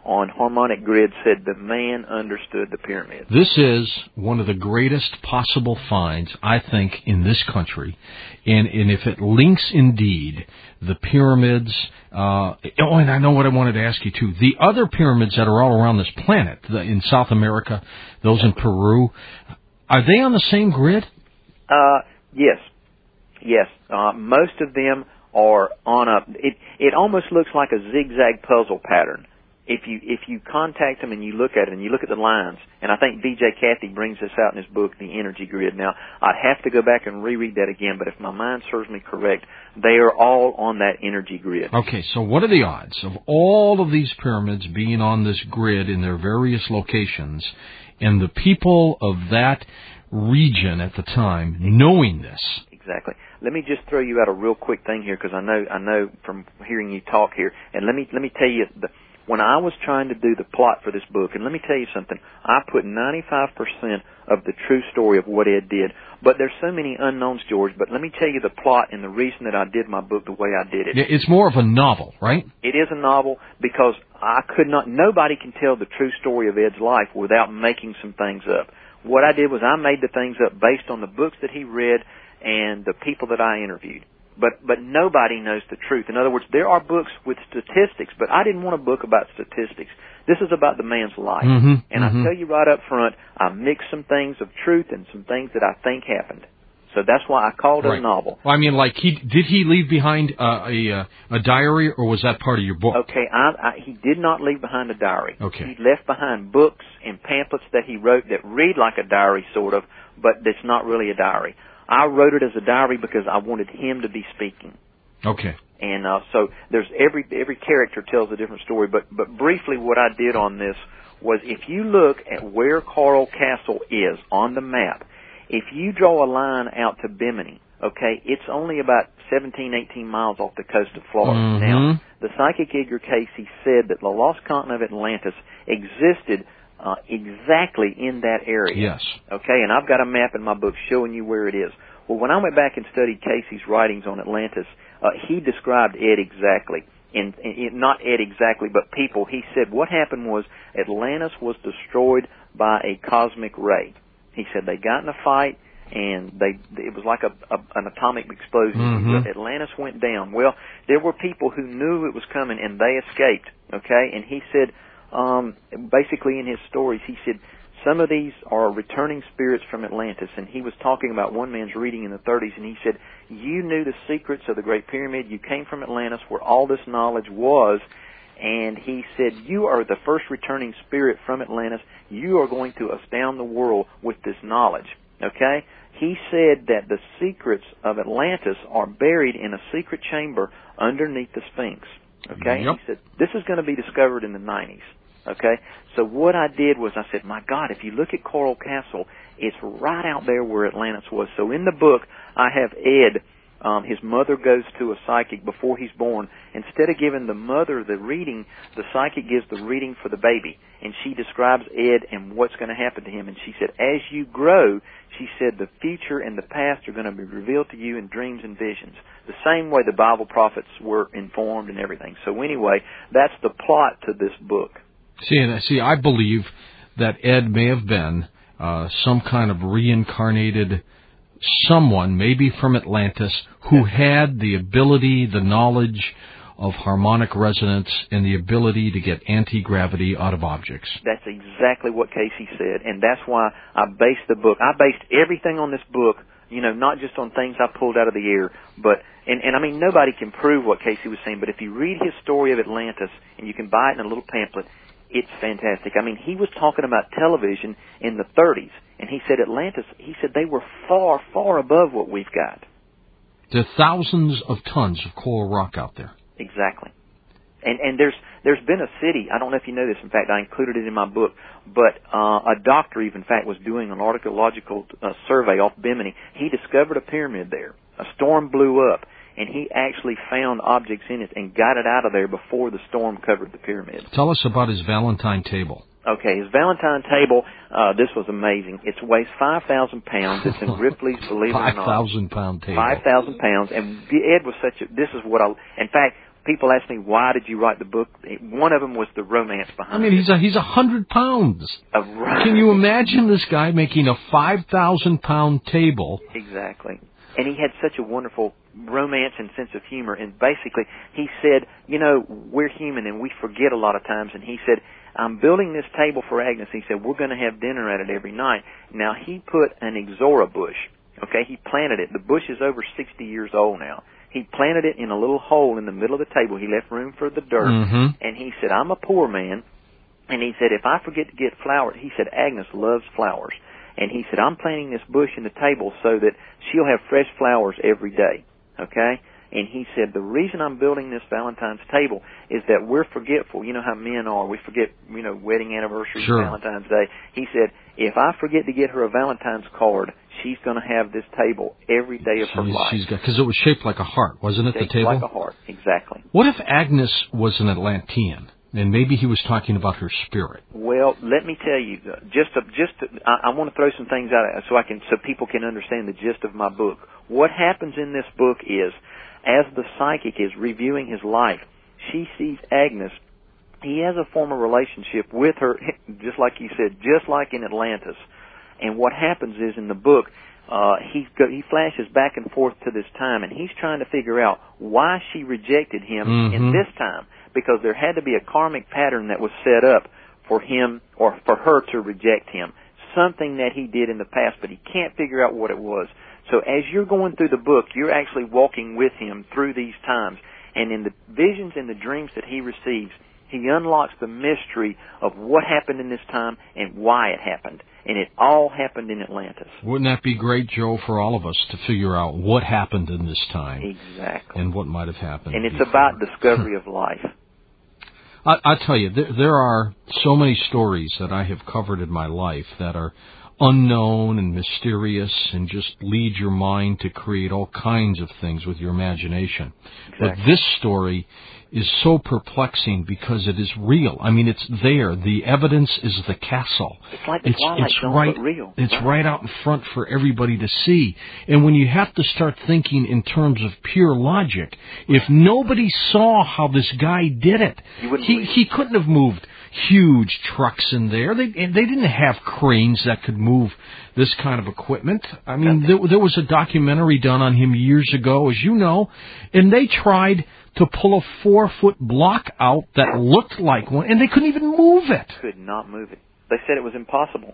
on Harmonic Grid said the man understood the pyramid. This is one of the greatest possible finds, I think, in this country. And, and if it links indeed the pyramids, uh, oh, and I know what I wanted to ask you too. The other pyramids that are all around this planet, the, in South America, those in Peru, are they on the same grid? Uh, yes. Yes. Uh, most of them are on a, it, it almost looks like a zigzag puzzle pattern. If you, if you contact them and you look at it and you look at the lines, and I think B J Cathy brings this out in his book, The Energy Grid. Now, I'd have to go back and reread that again, but if my mind serves me correct, they are all on that energy grid. Okay, so what are the odds of all of these pyramids being on this grid in their various locations, and the people of that region at the time knowing this? Exactly. Let me just throw you out a real quick thing here, because I know I know from hearing you talk here, and let me let me tell you, the, when I was trying to do the plot for this book, and let me tell you something, I put ninety-five percent of the true story of what Ed did, but there's so many unknowns, George. But let me tell you the plot and the reason that I did my book the way I did it. It's more of a novel, right? It is a novel because I could not. Nobody can tell the true story of Ed's life without making some things up. What I did was I made the things up based on the books that he read and the people that I interviewed. But but nobody knows the truth. In other words, there are books with statistics, but I didn't want a book about statistics. This is about the man's life. Mm-hmm, and mm-hmm. I tell you right up front, I mixed some things of truth and some things that I think happened. So that's why I called it right. a novel. Well, I mean, like, he did he leave behind uh, a a diary, or was that part of your book? Okay, I, I, he did not leave behind a diary. Okay. He left behind books and pamphlets that he wrote that read like a diary, sort of, but that's not really a diary. I wrote it as a diary because I wanted him to be speaking. Okay. And uh, so there's every every character tells a different story. But but briefly, what I did on this was, if you look at where Coral Castle is on the map, if you draw a line out to Bimini, okay, it's only about seventeen, eighteen miles off the coast of Florida. Mm-hmm. Now, the psychic Edgar Cayce said that the lost continent of Atlantis existed uh, exactly in that area. Yes. Okay, and I've got a map in my book showing you where it is. Well, when I went back and studied Cayce's writings on Atlantis, uh, he described Ed exactly. In, in, not Ed exactly, but people. He said what happened was Atlantis was destroyed by a cosmic ray. He said they got in a fight, and they it was like a, a an atomic explosion. Mm-hmm. Atlantis went down. Well, there were people who knew it was coming, and they escaped. Okay, and he said, um, basically in his stories, he said, some of these are returning spirits from Atlantis, and he was talking about one man's reading in the thirties, and he said, you knew the secrets of the Great Pyramid, you came from Atlantis where all this knowledge was, and he said, you are the first returning spirit from Atlantis, you are going to astound the world with this knowledge, okay? He said that the secrets of Atlantis are buried in a secret chamber underneath the Sphinx, okay? Yep. He said, this is going to be discovered in the nineties. Okay, so what I did was I said, my God, if you look at Coral Castle, it's right out there where Atlantis was. So in the book, I have Ed, um, his mother goes to a psychic before he's born. Instead of giving the mother the reading, the psychic gives the reading for the baby. And she describes Ed and what's going to happen to him. And she said, as you grow, she said, the future and the past are going to be revealed to you in dreams and visions. The same way the Bible prophets were informed and everything. So anyway, that's the plot to this book. See, and see, I believe that Ed may have been uh, some kind of reincarnated someone, maybe from Atlantis, who had the ability, the knowledge of harmonic resonance, and the ability to get anti-gravity out of objects. That's exactly what Cayce said, and that's why I based the book. I based everything on this book, you know, not just on things I pulled out of the air, but, and, and I mean, nobody can prove what Cayce was saying, but if you read his story of Atlantis, and you can buy it in a little pamphlet, it's fantastic. I mean, he was talking about television in the thirties, and he said Atlantis, he said they were far, far above what we've got. There are thousands of tons of coral rock out there. Exactly. And and there's there's been a city, I don't know if you know this, in fact, I included it in my book, but uh, a doctor, even, in fact, was doing an archaeological uh, survey off Bimini. He discovered a pyramid there. A storm blew up, and he actually found objects in it and got it out of there before the storm covered the pyramid. Tell us about his Valentine table. Okay, his Valentine table, uh, this was amazing. It weighs five thousand pounds. It's in Ripley's, believe it or not. five thousand pound table. five thousand pounds. And Ed was such a, this is what I, in fact, people ask me, why did you write the book? One of them was the romance behind it. I mean, he's a, he's a hundred pounds. Uh, right. Can you imagine this guy making a five thousand pound table? Exactly. And he had such a wonderful romance and sense of humor. And basically, he said, you know, we're human and we forget a lot of times. And he said, I'm building this table for Agnes. He said, we're going to have dinner at it every night. Now, he put an Ixora bush. Okay, he planted it. The bush is over sixty years old now. He planted it in a little hole in the middle of the table. He left room for the dirt. Mm-hmm. And he said, I'm a poor man. And he said, if I forget to get flowers, he said, Agnes loves flowers. And he said, I'm planting this bush in the table so that she'll have fresh flowers every day. Okay? And he said, the reason I'm building this Valentine's table is that we're forgetful. You know how men are. We forget, you know, wedding anniversaries, sure. Valentine's Day. He said, if I forget to get her a Valentine's card, she's going to have this table every day of she's, her life. She's got, because it was shaped like a heart, wasn't it, shaped the table? like a heart, exactly. What if Agnes was an Atlantean? And maybe he was talking about her spirit. Well, let me tell you, just to, just to, I, I want to throw some things out so I can so people can understand the gist of my book. What happens in this book is, as the psychic is reviewing his life, she sees Agnes. He has a former relationship with her, just like you said, just like in Atlantis. And what happens is in the book, uh, he go, he flashes back and forth to this time, and he's trying to figure out why she rejected him mm-hmm. in this time. Because there had to be a karmic pattern that was set up for him or for her to reject him. Something that he did in the past, but he can't figure out what it was. So as you're going through the book, you're actually walking with him through these times. And in the visions and the dreams that he receives, he unlocks the mystery of what happened in this time and why it happened. And it all happened in Atlantis. Wouldn't that be great, Joe, for all of us to figure out what happened in this time? Exactly. And what might have happened. And it's before. about discovery of life. I, I tell you, there, there are so many stories that I have covered in my life that are unknown and mysterious and just lead your mind to create all kinds of things with your imagination. Exactly. But this story is so perplexing because it is real. I mean, it's there. The evidence is the castle. It's like the it's, Twilight it's Zone, right, but real. It's right. right out in front for everybody to see. And when you have to start thinking in terms of pure logic, if nobody saw how this guy did it, he, he couldn't have moved huge trucks in there. They they didn't have cranes that could move this kind of equipment. I mean, there, there was a documentary done on him years ago, as you know, and they tried to pull a four-foot block out that looked like one, and they couldn't even move it. Could not move it. They said it was impossible.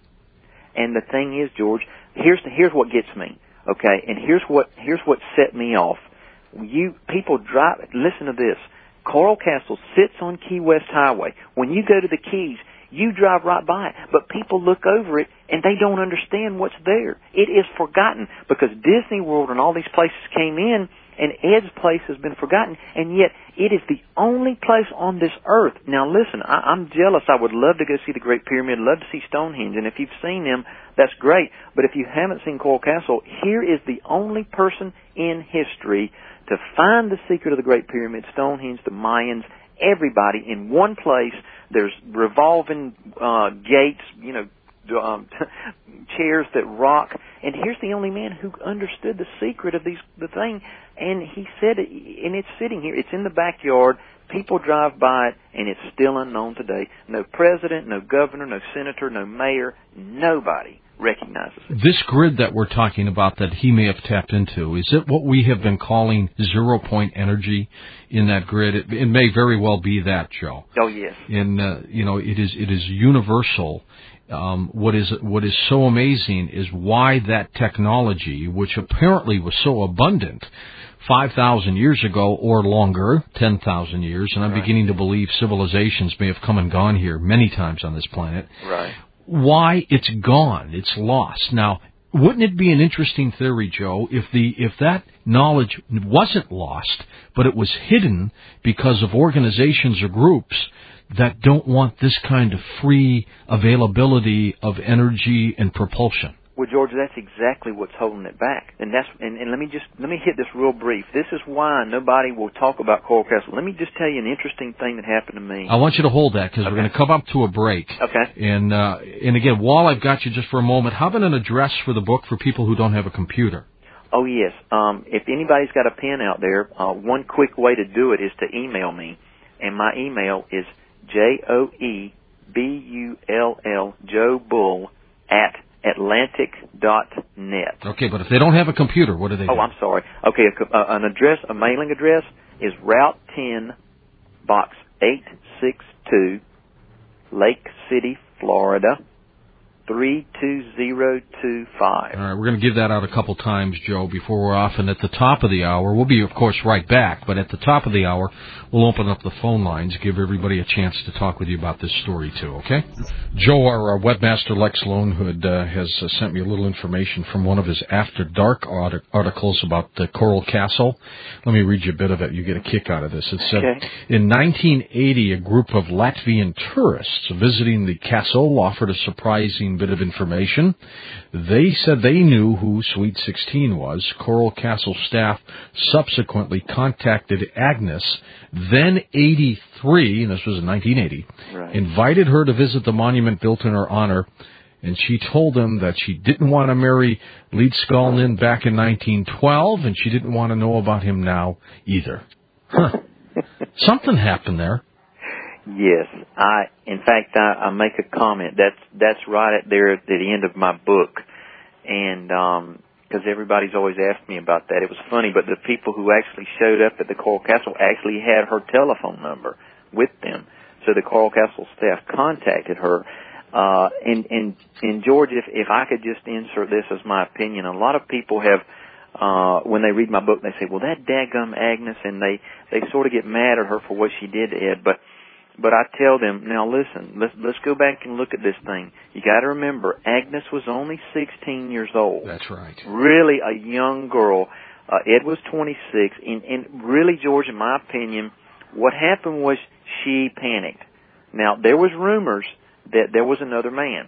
And the thing is, George, here's the, here's what gets me, okay? And here's what here's what set me off. You people drive. Listen to this. Coral Castle sits on Key West Highway. When you go to the Keys, you drive right by it, but people look over it and they don't understand what's there. It is forgotten because Disney World and all these places came in, and Ed's place has been forgotten, and yet it is the only place on this earth. Now listen, I, I'm jealous. I would love to go see the Great Pyramid, love to see Stonehenge, and if you've seen them, that's great. But if you haven't seen Coral Castle, here is the only person in history to find the secret of the Great Pyramid, Stonehenge, the Mayans, everybody in one place. There's revolving uh, gates, you know, um, chairs that rock. And here's the only man who understood the secret of these the thing. And he said it, and it's sitting here. It's in the backyard. People drive by it, and it's still unknown today. No president, no governor, no senator, no mayor, nobody recognizes it. This grid that we're talking about that he may have tapped into, is it what we have been calling zero-point energy in that grid? It, it may very well be that, Joe. Oh, yes. And, uh, you know, it is it is universal. Um, what is what is so amazing is why that technology, which apparently was so abundant five thousand years ago or longer, ten thousand years, and I'm right. beginning to believe civilizations may have come and gone here many times on this planet, right. why it's gone, it's lost. Now, wouldn't it be an interesting theory, Joe, if the if that knowledge wasn't lost, but it was hidden because of organizations or groups that don't want this kind of free availability of energy and propulsion? Well, George, that's exactly what's holding it back. And that's and, and let me just let me hit this real brief. This is why nobody will talk about Coral Castle. Let me just tell you an interesting thing that happened to me. I want you to hold that because okay. we're going to come up to a break. Okay. And uh, and again, while I've got you just for a moment, how about an address for the book for people who don't have a computer? Oh, yes. Um, if anybody's got a pen out there, uh, one quick way to do it is to email me. And my email is J O E B U L L, Joe Bull, at Atlantic dot net. Okay, but if they don't have a computer, what do they do? Oh, I'm sorry. Okay, a, uh, an address, a mailing address is Route ten, Box eight six two, Lake City, Florida, three two zero two five. All right, we're going to give that out a couple times, Joe, before we're off. And at the top of the hour, we'll be, of course, right back. But at the top of the hour, we'll open up the phone lines, give everybody a chance to talk with you about this story, too, okay? Joe, our, our webmaster, Lex Lonehood, uh, has uh, sent me a little information from one of his After Dark art- articles about the Coral Castle. Let me read you a bit of it. You get a kick out of this. It said, okay. In nineteen eighty, a group of Latvian tourists visiting the castle offered a surprising bit of information. They said they knew who Sweet sixteen was. Coral Castle staff subsequently contacted Agnes, then eighty-three, and this was in nineteen eighty, right. invited her to visit the monument built in her honor, and she told them that she didn't want to marry Lead Skalnin back in nineteen twelve, and she didn't want to know about him now either. Huh. Something happened there. Yes, I. In fact, I, I make a comment. That's that's right at there at the end of my book, and because um, everybody's always asked me about that. It was funny, but the people who actually showed up at the Coral Castle actually had her telephone number with them. So the Coral Castle staff contacted her. Uh, and and and George, if if I could just insert this as my opinion, a lot of people have. Uh, when they read my book, they say, well, that daggum Agnes, and they, they sort of get mad at her for what she did to Ed. But, but I tell them, now listen, let's, let's go back and look at this thing. You gotta remember, Agnes was only sixteen years old. That's right. Really a young girl. Uh, Ed was twenty-six. And, and really, George, in my opinion, what happened was she panicked. Now, there was rumors that there was another man.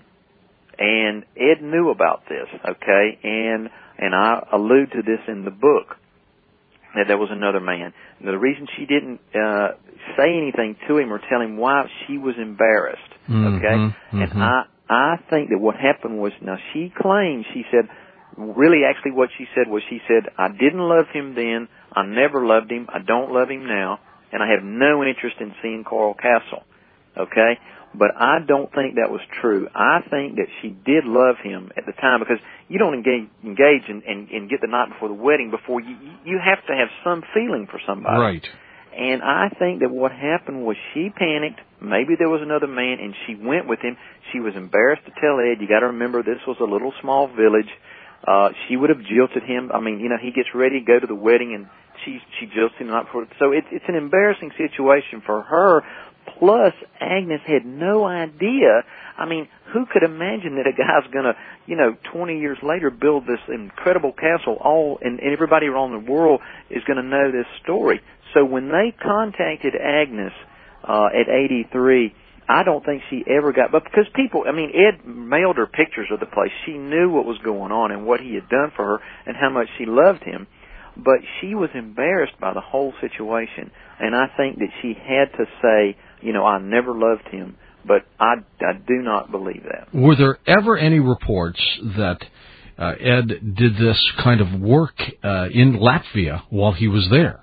And Ed knew about this, okay? And, and I allude to this in the book, that there was another man. Now, the reason she didn't, uh, say anything to him or tell him why, she was embarrassed, okay? Mm-hmm, and mm-hmm. I, I think that what happened was, now she claimed, she said, really actually what she said was, she said, I didn't love him then, I never loved him, I don't love him now, and I have no interest in seeing Coral Castle, okay? But I don't think that was true. I think that she did love him at the time, because you don't engage, engage and, and, and get the night before the wedding before you, you have to have some feeling for somebody. Right. And I think that what happened was she panicked. Maybe there was another man, and she went with him. She was embarrassed to tell Ed. You got to remember, this was a little small village. Uh, she would have jilted him. I mean, you know, he gets ready to go to the wedding, and she she jilts him not for. So it's it's an embarrassing situation for her. Plus, Agnes had no idea. I mean, who could imagine that a guy's going to, you know, twenty years later build this incredible castle, all and everybody around the world is going to know this story. So when they contacted Agnes uh, at eighty-three, I don't think she ever got, but because people, I mean, Ed mailed her pictures of the place. She knew what was going on and what he had done for her and how much she loved him. But she was embarrassed by the whole situation. And I think that she had to say, you know, I never loved him. But I, I do not believe that. Were there ever any reports that uh, Ed did this kind of work uh, in Latvia while he was there?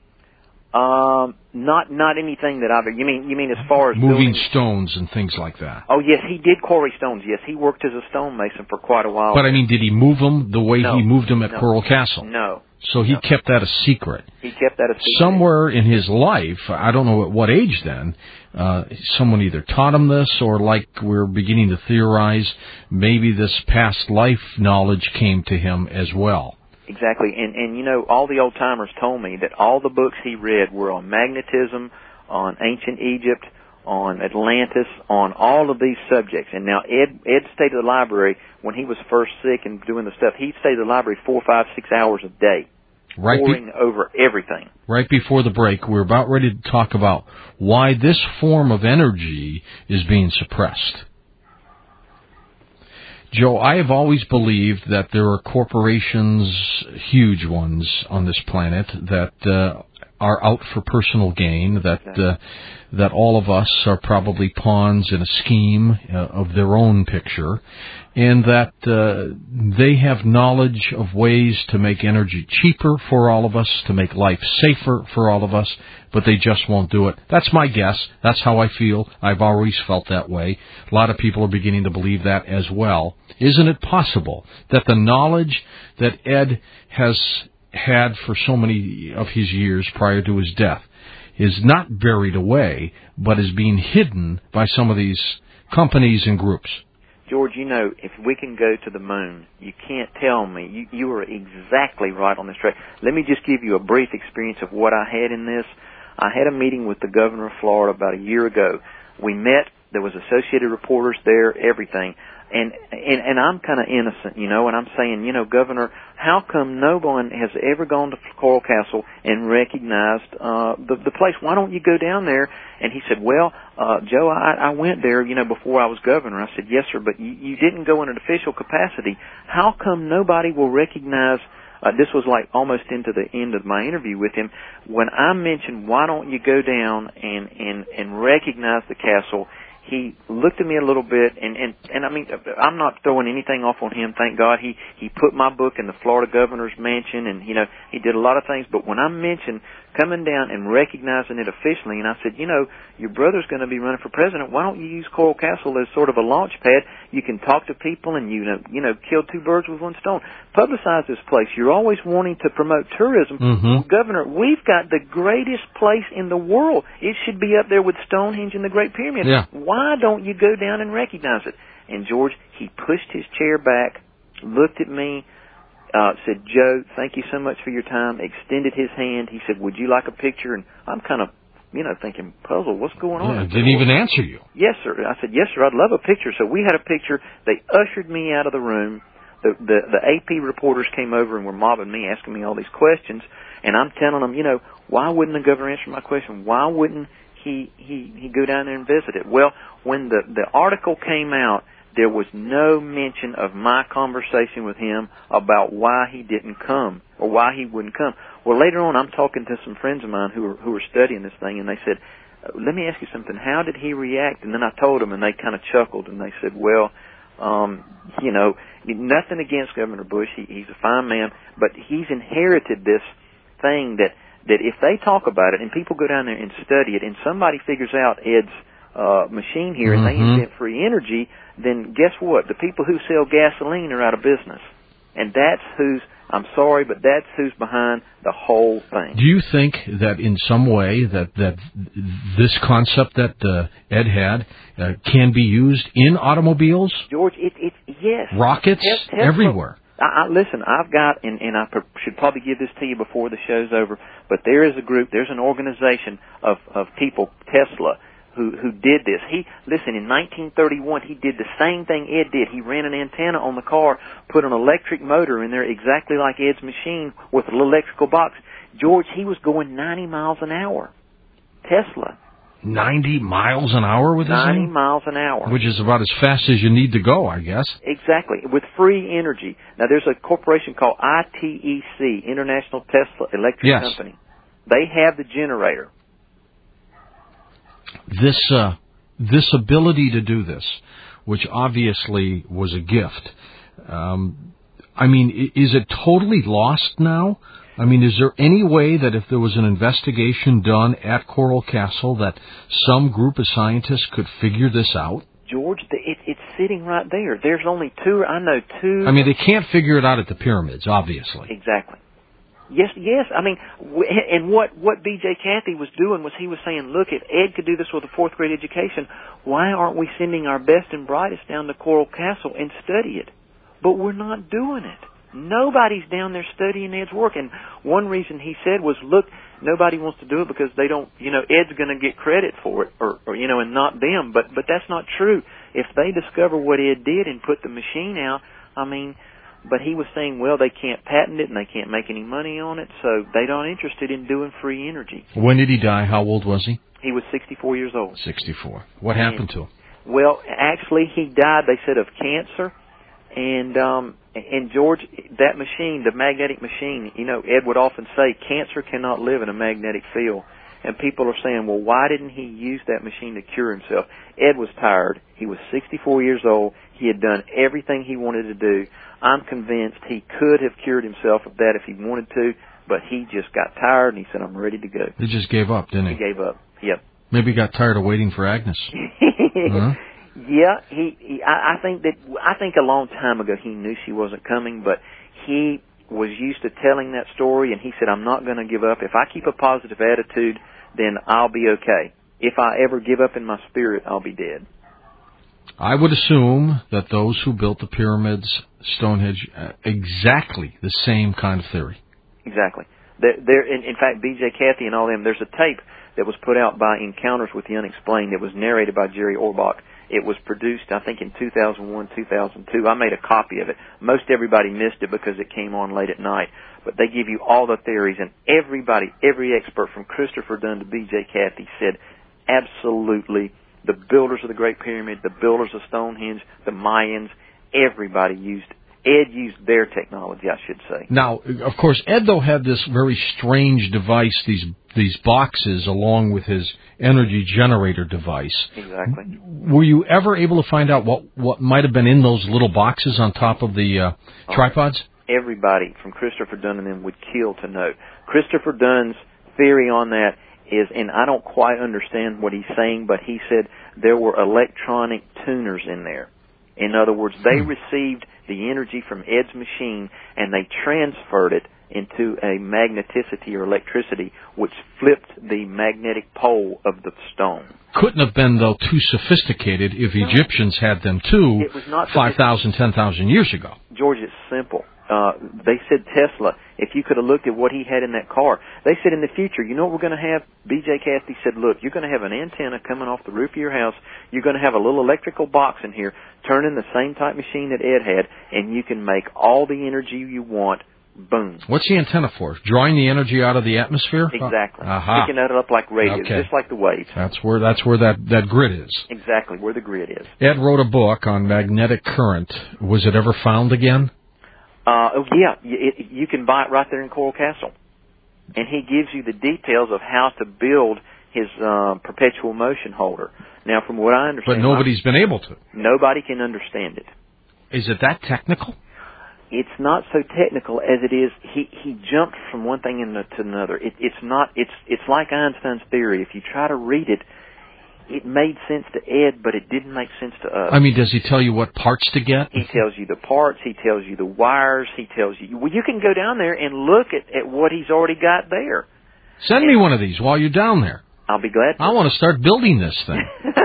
Um, not not anything that I've. You mean you mean as far as moving building stones and things like that? Oh yes, he did quarry stones. Yes, he worked as a stonemason for quite a while. But I mean, did he move them the way no, he moved them at no, Coral Castle? No. So he no. kept that a secret. He kept that a secret. Somewhere in his life, I don't know at what age then, uh, someone either taught him this or, like we're beginning to theorize, maybe this past life knowledge came to him as well. Exactly. And, and you know, all the old-timers told me that all the books he read were on magnetism, on ancient Egypt, on Atlantis, on all of these subjects. And now Ed Ed stayed at the library when he was first sick and doing the stuff. He stayed at the library four, five, six hours a day, right poring be- over everything. Right before the break, we're about ready to talk about why this form of energy is being suppressed. Joe, I have always believed that there are corporations, huge ones on this planet, that uh, are out for personal gain, that uh, that all of us are probably pawns in a scheme uh, of their own picture, and that uh, they have knowledge of ways to make energy cheaper for all of us, to make life safer for all of us, but they just won't do it. That's my guess. That's how I feel. I've always felt that way. A lot of people are beginning to believe that as well. Isn't it possible that the knowledge that Ed has had for so many of his years prior to his death is not buried away, but is being hidden by some of these companies and groups? George, you know, if we can go to the moon, you can't tell me. You, you are exactly right on this track. Let me just give you a brief experience of what I had in this. I had a meeting with the governor of Florida about a year ago. We met. There was Associated Reporters there, everything. And, and, and I'm kind of innocent, you know, and I'm saying, you know, Governor, how come no one has ever gone to Coral Castle and recognized, uh, the, the place? Why don't you go down there? And he said, well, uh, Joe, I, I went there, you know, before I was governor. I said, yes, sir, but you, you didn't go in an official capacity. How come nobody will recognize, uh, this was like almost into the end of my interview with him, when I mentioned, why don't you go down and, and, and recognize the castle? He looked at me a little bit, and, and, and I mean, I'm not throwing anything off on him, thank God. He, he put my book in the Florida Governor's Mansion, and, you know, he did a lot of things. But when I mentioned coming down and recognizing it officially, and I said, you know, your brother's going to be running for president, why don't you use Coral Castle as sort of a launch pad? You can talk to people and, you know, you know, kill two birds with one stone. Publicize this place. You're always wanting to promote tourism. Mm-hmm. Governor, we've got the greatest place in the world. It should be up there with Stonehenge and the Great Pyramid. Yeah. Why don't you go down and recognize it? And George, he pushed his chair back, looked at me, uh, said, Joe, thank you so much for your time, extended his hand. He said, would you like a picture? And I'm kind of, you know, thinking, puzzled, what's going on? Yeah, didn't even answer you. Yes, sir. I said, yes, sir, I'd love a picture. So we had a picture. They ushered me out of the room. The, the, the A P reporters came over and were mobbing me, asking me all these questions. And I'm telling them, you know, why wouldn't the governor answer my question? Why wouldn't he, he, he go down there and visit it? Well, when the, the article came out, there was no mention of my conversation with him about why he didn't come or why he wouldn't come. Well, later on, I'm talking to some friends of mine who are, who are studying this thing, and they said, let me ask you something. How did he react? And then I told them, and they kind of chuckled, and they said, well, um, you know, nothing against Governor Bush. He, he's a fine man, but he's inherited this thing that, that if they talk about it and people go down there and study it and somebody figures out Ed's uh, machine here and mm-hmm. they invent free energy, then guess what? The people who sell gasoline are out of business. And that's who's, I'm sorry, but that's who's behind the whole thing. Do you think that in some way that, that this concept that uh, Ed had uh, can be used in automobiles? George, it, it, yes. Rockets? Tesla, everywhere. I, I, listen, I've got, and, and I pr- should probably give this to you before the show's over, but there is a group, there's an organization of, of people, Tesla, who who did this. He, listen, in nineteen thirty-one, he did the same thing Ed did. He ran an antenna on the car, put an electric motor in there exactly like Ed's machine with a little electrical box. George, he was going ninety miles an hour. Tesla. ninety miles an hour with this ninety thing? miles an hour. Which is about as fast as you need to go, I guess. Exactly, with free energy. Now, there's a corporation called I T E C, International Tesla Electric yes. Company. They have the generator. This uh, this ability to do this, which obviously was a gift, um, I mean, is it totally lost now? I mean, is there any way that if there was an investigation done at Coral Castle that some group of scientists could figure this out? George, it, it's sitting right there. There's only two, I know two. I mean, they can't figure it out at the pyramids, obviously. Exactly. Yes, yes. I mean, and what, what B J Cathy was doing was he was saying, look, if Ed could do this with a fourth grade education, why aren't we sending our best and brightest down to Coral Castle and study it? But we're not doing it. Nobody's down there studying Ed's work. And one reason he said was, look, nobody wants to do it because they don't, you know, Ed's going to get credit for it, or, or, you know, and not them. But, but that's not true. If they discover what Ed did and put the machine out, I mean, but he was saying, well, they can't patent it and they can't make any money on it, so they're not interested in doing free energy. When did he die? How old was he? He was sixty-four years old. sixty-four. What and, happened to him? Well, actually, he died, they said, of cancer. And um, And George, that machine, the magnetic machine, you know, Ed would often say, cancer cannot live in a magnetic field. And people are saying, well, why didn't he use that machine to cure himself? Ed was tired. He was sixty-four years old. He had done everything he wanted to do. I'm convinced he could have cured himself of that if he wanted to, but he just got tired and he said, I'm ready to go. He just gave up, didn't he? He gave up, yep. Maybe he got tired of waiting for Agnes. Huh? Yeah, he, he I, I think that, I think a long time ago he knew she wasn't coming, but he was used to telling that story, and he said, I'm not going to give up. If I keep a positive attitude, then I'll be okay. If I ever give up in my spirit, I'll be dead. I would assume that those who built the pyramids, Stonehenge, uh, exactly the same kind of theory. Exactly. There, there, in, in fact, B J Cathy and all them, there's a tape that was put out by Encounters with the Unexplained. It was narrated by Jerry Orbach. It was produced, I think, in two thousand one, two thousand two. I made a copy of it. Most everybody missed it because it came on late at night. But they give you all the theories, and everybody, every expert from Christopher Dunn to B J Cathy said absolutely the builders of the Great Pyramid, the builders of Stonehenge, the Mayans, everybody used, Ed used their technology, I should say. Now, of course, Ed, though, had this very strange device, these these boxes, along with his energy generator device. Exactly. Were you ever able to find out what, what might have been in those little boxes on top of the uh, oh, tripods? Everybody from Christopher Dunn and them would kill to know. Christopher Dunn's theory on that is, and I don't quite understand what he's saying, but he said there were electronic tuners in there. In other words, they hmm. received the energy from Ed's machine and they transferred it into a magneticity or electricity, which flipped the magnetic pole of the stone. Couldn't have been, though, too sophisticated if no. Egyptians had them, too, it was not five thousand, ten thousand years ago. George, it's simple. Uh, they said Tesla, if you could have looked at what he had in that car, they said in the future, you know what we're going to have? B J Cathy said, look, you're going to have an antenna coming off the roof of your house. You're going to have a little electrical box in here, turn in the same type machine that Ed had, and you can make all the energy you want. Boom. What's the antenna for? Drawing the energy out of the atmosphere? Exactly. Uh-huh. Picking that up like radio, okay. just like the waves. That's where that's where that, that grid is. Exactly, where the grid is. Ed wrote a book on magnetic current. Was it ever found again? Uh, oh, yeah. It, you can buy it right there in Coral Castle. And he gives you the details of how to build his uh, perpetual motion holder. Now, from what I understand... But nobody's been able to. Nobody can understand it. Is it that technical? It's not so technical as it is. He he jumped from one thing into to another. It, it's not. It's it's like Einstein's theory. If you try to read it, it made sense to Ed, but it didn't make sense to us. I mean, does he tell you what parts to get? He tells you the parts. He tells you the wires. He tells you. Well, you can go down there and look at, at what he's already got there. Send and me one of these while you're down there. I'll be glad to. I want to start building this thing.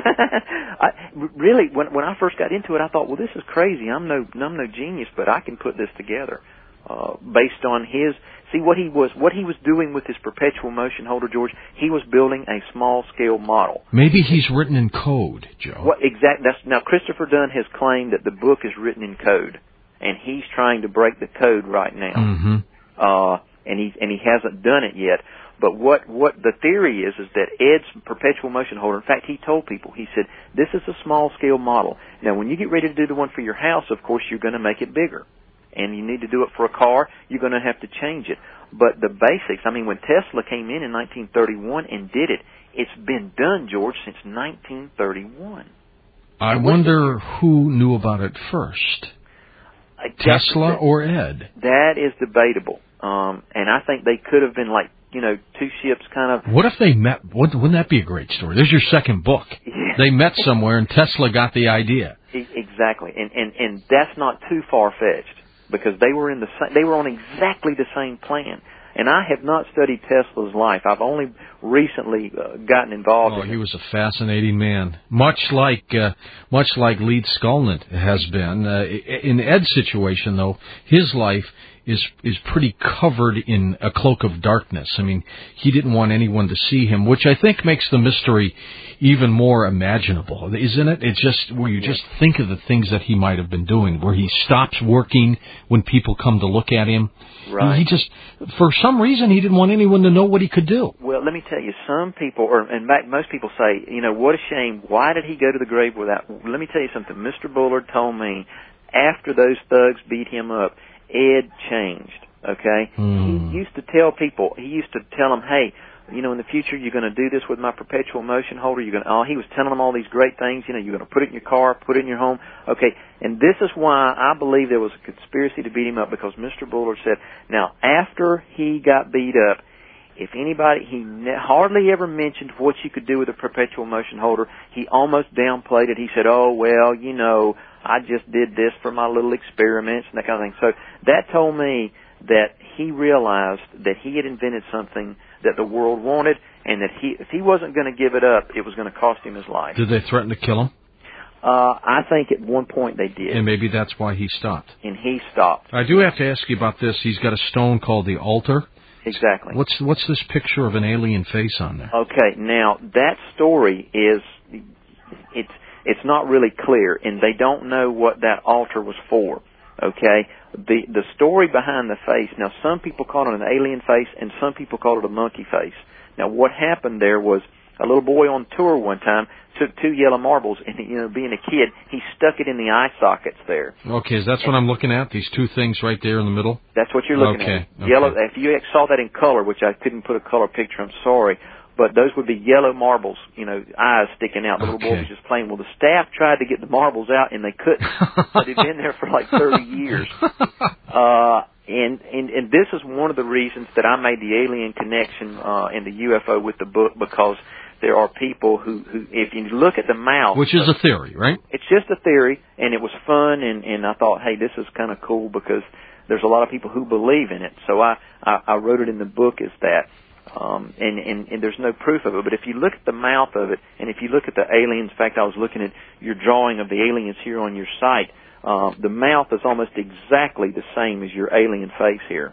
I, really, when when I first got into it, I thought, well, this is crazy. I'm no I'm no genius, but I can put this together uh, based on his. See what he was what he was doing with his perpetual motion holder, George. He was building a small scale model. Maybe he's written in code, Joe. What exact? That's now Christopher Dunn has claimed that the book is written in code, and he's trying to break the code right now. Mm-hmm. Uh, and he and he hasn't done it yet. But what, what the theory is, is that Ed's perpetual motion holder, in fact, he told people, he said, this is a small-scale model. Now, when you get ready to do the one for your house, of course, you're going to make it bigger. And you need to do it for a car, you're going to have to change it. But the basics, I mean, when Tesla came in in nineteen thirty-one and did it, it's been done, George, since nineteen thirty-one. I wonder who knew about it first, uh, Tesla that, or Ed? That is debatable. Um, and I think they could have been like, you know, two ships kind of... What if they met? Wouldn't that be a great story? There's your second book. Yeah. They met somewhere and Tesla got the idea. Exactly. And, and, and that's not too far-fetched because they were in the they were on exactly the same plan. And I have not studied Tesla's life. I've only recently uh, gotten involved oh, in he was a fascinating man. Much like uh, much like Leeds Skolnick has been. Uh, in Ed's situation, though, his life is is pretty covered in a cloak of darkness. I mean, he didn't want anyone to see him, which I think makes the mystery even more imaginable, isn't it? It's just where you just think of the things that he might have been doing, where he stops working when people come to look at him. Right. He just, for some reason, he didn't want anyone to know what he could do. Well, let me tell you, some people, or in fact, most people say, you know, what a shame. Why did he go to the grave without? Let me tell you something. Mister Bullard told me after those thugs beat him up, Ed changed, okay? Mm. He used to tell people, he used to tell them, hey, you know, in the future, you're going to do this with my perpetual motion holder. You're going to, oh, he was telling them all these great things. You know, you're going to put it in your car, put it in your home. Okay, and this is why I believe there was a conspiracy to beat him up, because Mister Bullard said, now, after he got beat up, if anybody, he ne- hardly ever mentioned what you could do with a perpetual motion holder. He almost downplayed it. He said, oh, well, you know, I just did this for my little experiments and that kind of thing. So that told me that he realized that he had invented something that the world wanted, and that he, if he wasn't going to give it up, it was going to cost him his life. Did they threaten to kill him? Uh, I think at one point they did. And maybe that's why he stopped. And he stopped. I do have to ask you about this. He's got a stone called the altar. Exactly. What's what's this picture of an alien face on there? Okay, now that story is, it's it's not really clear, and they don't know what that altar was for. Okay, the the story behind the face. Now, some people call it an alien face, and some people call it a monkey face. Now, what happened there was a little boy on tour one time took two yellow marbles, and, you know, being a kid, he stuck it in the eye sockets there. Okay, is that's and what I'm looking at? These two things right there in the middle? That's what you're looking okay, at. Okay. Yellow. If you saw that in color, which I couldn't put a color picture, I'm sorry, but those would be yellow marbles, you know, eyes sticking out. The little okay. boy was just playing. Well, the staff tried to get the marbles out, and they couldn't. But they'd been there for like thirty years. Uh, and, and, and this is one of the reasons that I made the alien connection uh, and the U F O with the book, because there are people who, who, if you look at the mouth... Which is a theory, right? It's just a theory, and it was fun, and, and I thought, hey, this is kind of cool, because there's a lot of people who believe in it. So I, I, I wrote it in the book as that. Um, and, and, and there's no proof of it. But if you look at the mouth of it, and if you look at the aliens, in fact, I was looking at your drawing of the aliens here on your site, uh, the mouth is almost exactly the same as your alien face here.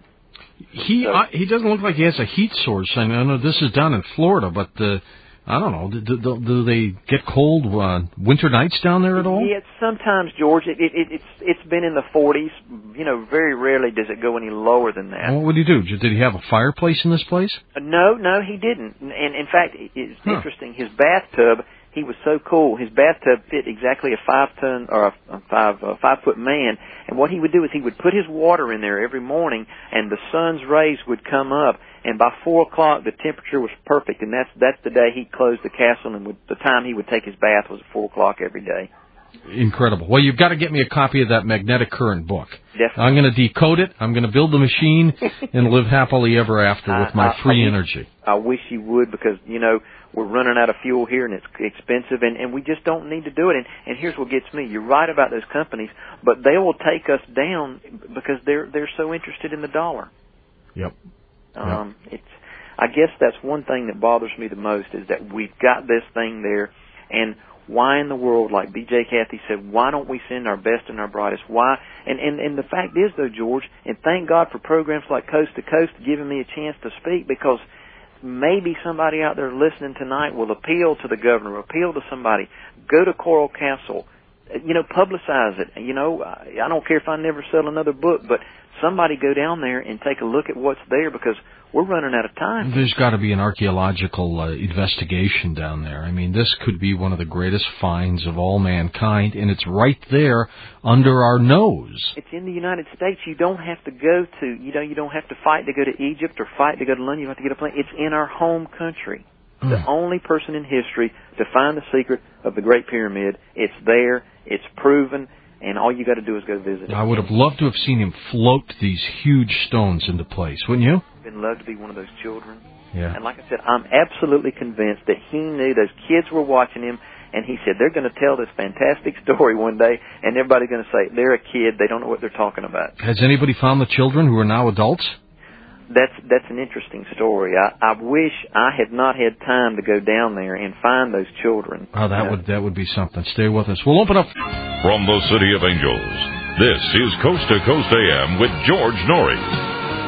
He so, uh, he doesn't look like he has a heat source. I know this is down in Florida, but uh, I don't know. Do, do, do they get cold uh, winter nights down there at all? Yeah, sometimes, George. It, it, it, it's it's been in the forties. You know, very rarely does it go any lower than that. Well, what did he do? Did he have a fireplace in this place? Uh, no, no, he didn't. And in fact, it's huh. interesting. His bathtub, he was so cool. His bathtub fit exactly a five ton or a, a five uh, five foot man. And what he would do is he would put his water in there every morning, and the sun's rays would come up. And by four o'clock, the temperature was perfect, and that's that's the day he closed the castle. And would, the time he would take his bath was at four o'clock every day. Incredible. Well, you've got to get me a copy of that magnetic current book. Definitely. I'm going to decode it. I'm going to build the machine and live happily ever after with my I, I, free I wish, energy. I wish you would, because, you know, we're running out of fuel here, and it's expensive, and, and we just don't need to do it. And, and here's what gets me. You're right about those companies, but they will take us down because they're they're so interested in the dollar. Yep. Um, yep. It's. I guess that's one thing that bothers me the most, is that we've got this thing there, and why in the world, like B J Cathy said, why don't we send our best and our brightest? Why? And, and, and the fact is, though, George, and thank God for programs like Coast to Coast giving me a chance to speak, because maybe somebody out there listening tonight will appeal to the governor, appeal to somebody, go to Coral Castle, you know, publicize it. You know, I don't care if I never sell another book, but somebody go down there and take a look at what's there, because we're running out of time. There's got to be an archaeological uh, investigation down there. I mean, this could be one of the greatest finds of all mankind, and it's right there under our nose. It's in the United States. You don't have to go to, you know, you don't have to fight to go to Egypt or fight to go to London. You don't have to get a plane. It's in our home country. Mm. The only person in history to find the secret of the Great Pyramid. It's there. It's proven. And all you got to do is go visit it. I would have loved to have seen him float these huge stones into place, wouldn't you? I'd love to be one of those children. Yeah. And like I said, I'm absolutely convinced that he knew those kids were watching him, and he said they're going to tell this fantastic story one day, and everybody's going to say they're a kid, they don't know what they're talking about. Has anybody found the children who are now adults? That's that's an interesting story. I, I wish I had not had time to go down there and find those children. Oh, that you know? would that would be something. Stay with us. We'll open up from the City of Angels. This is Coast to Coast A M with George Norrie.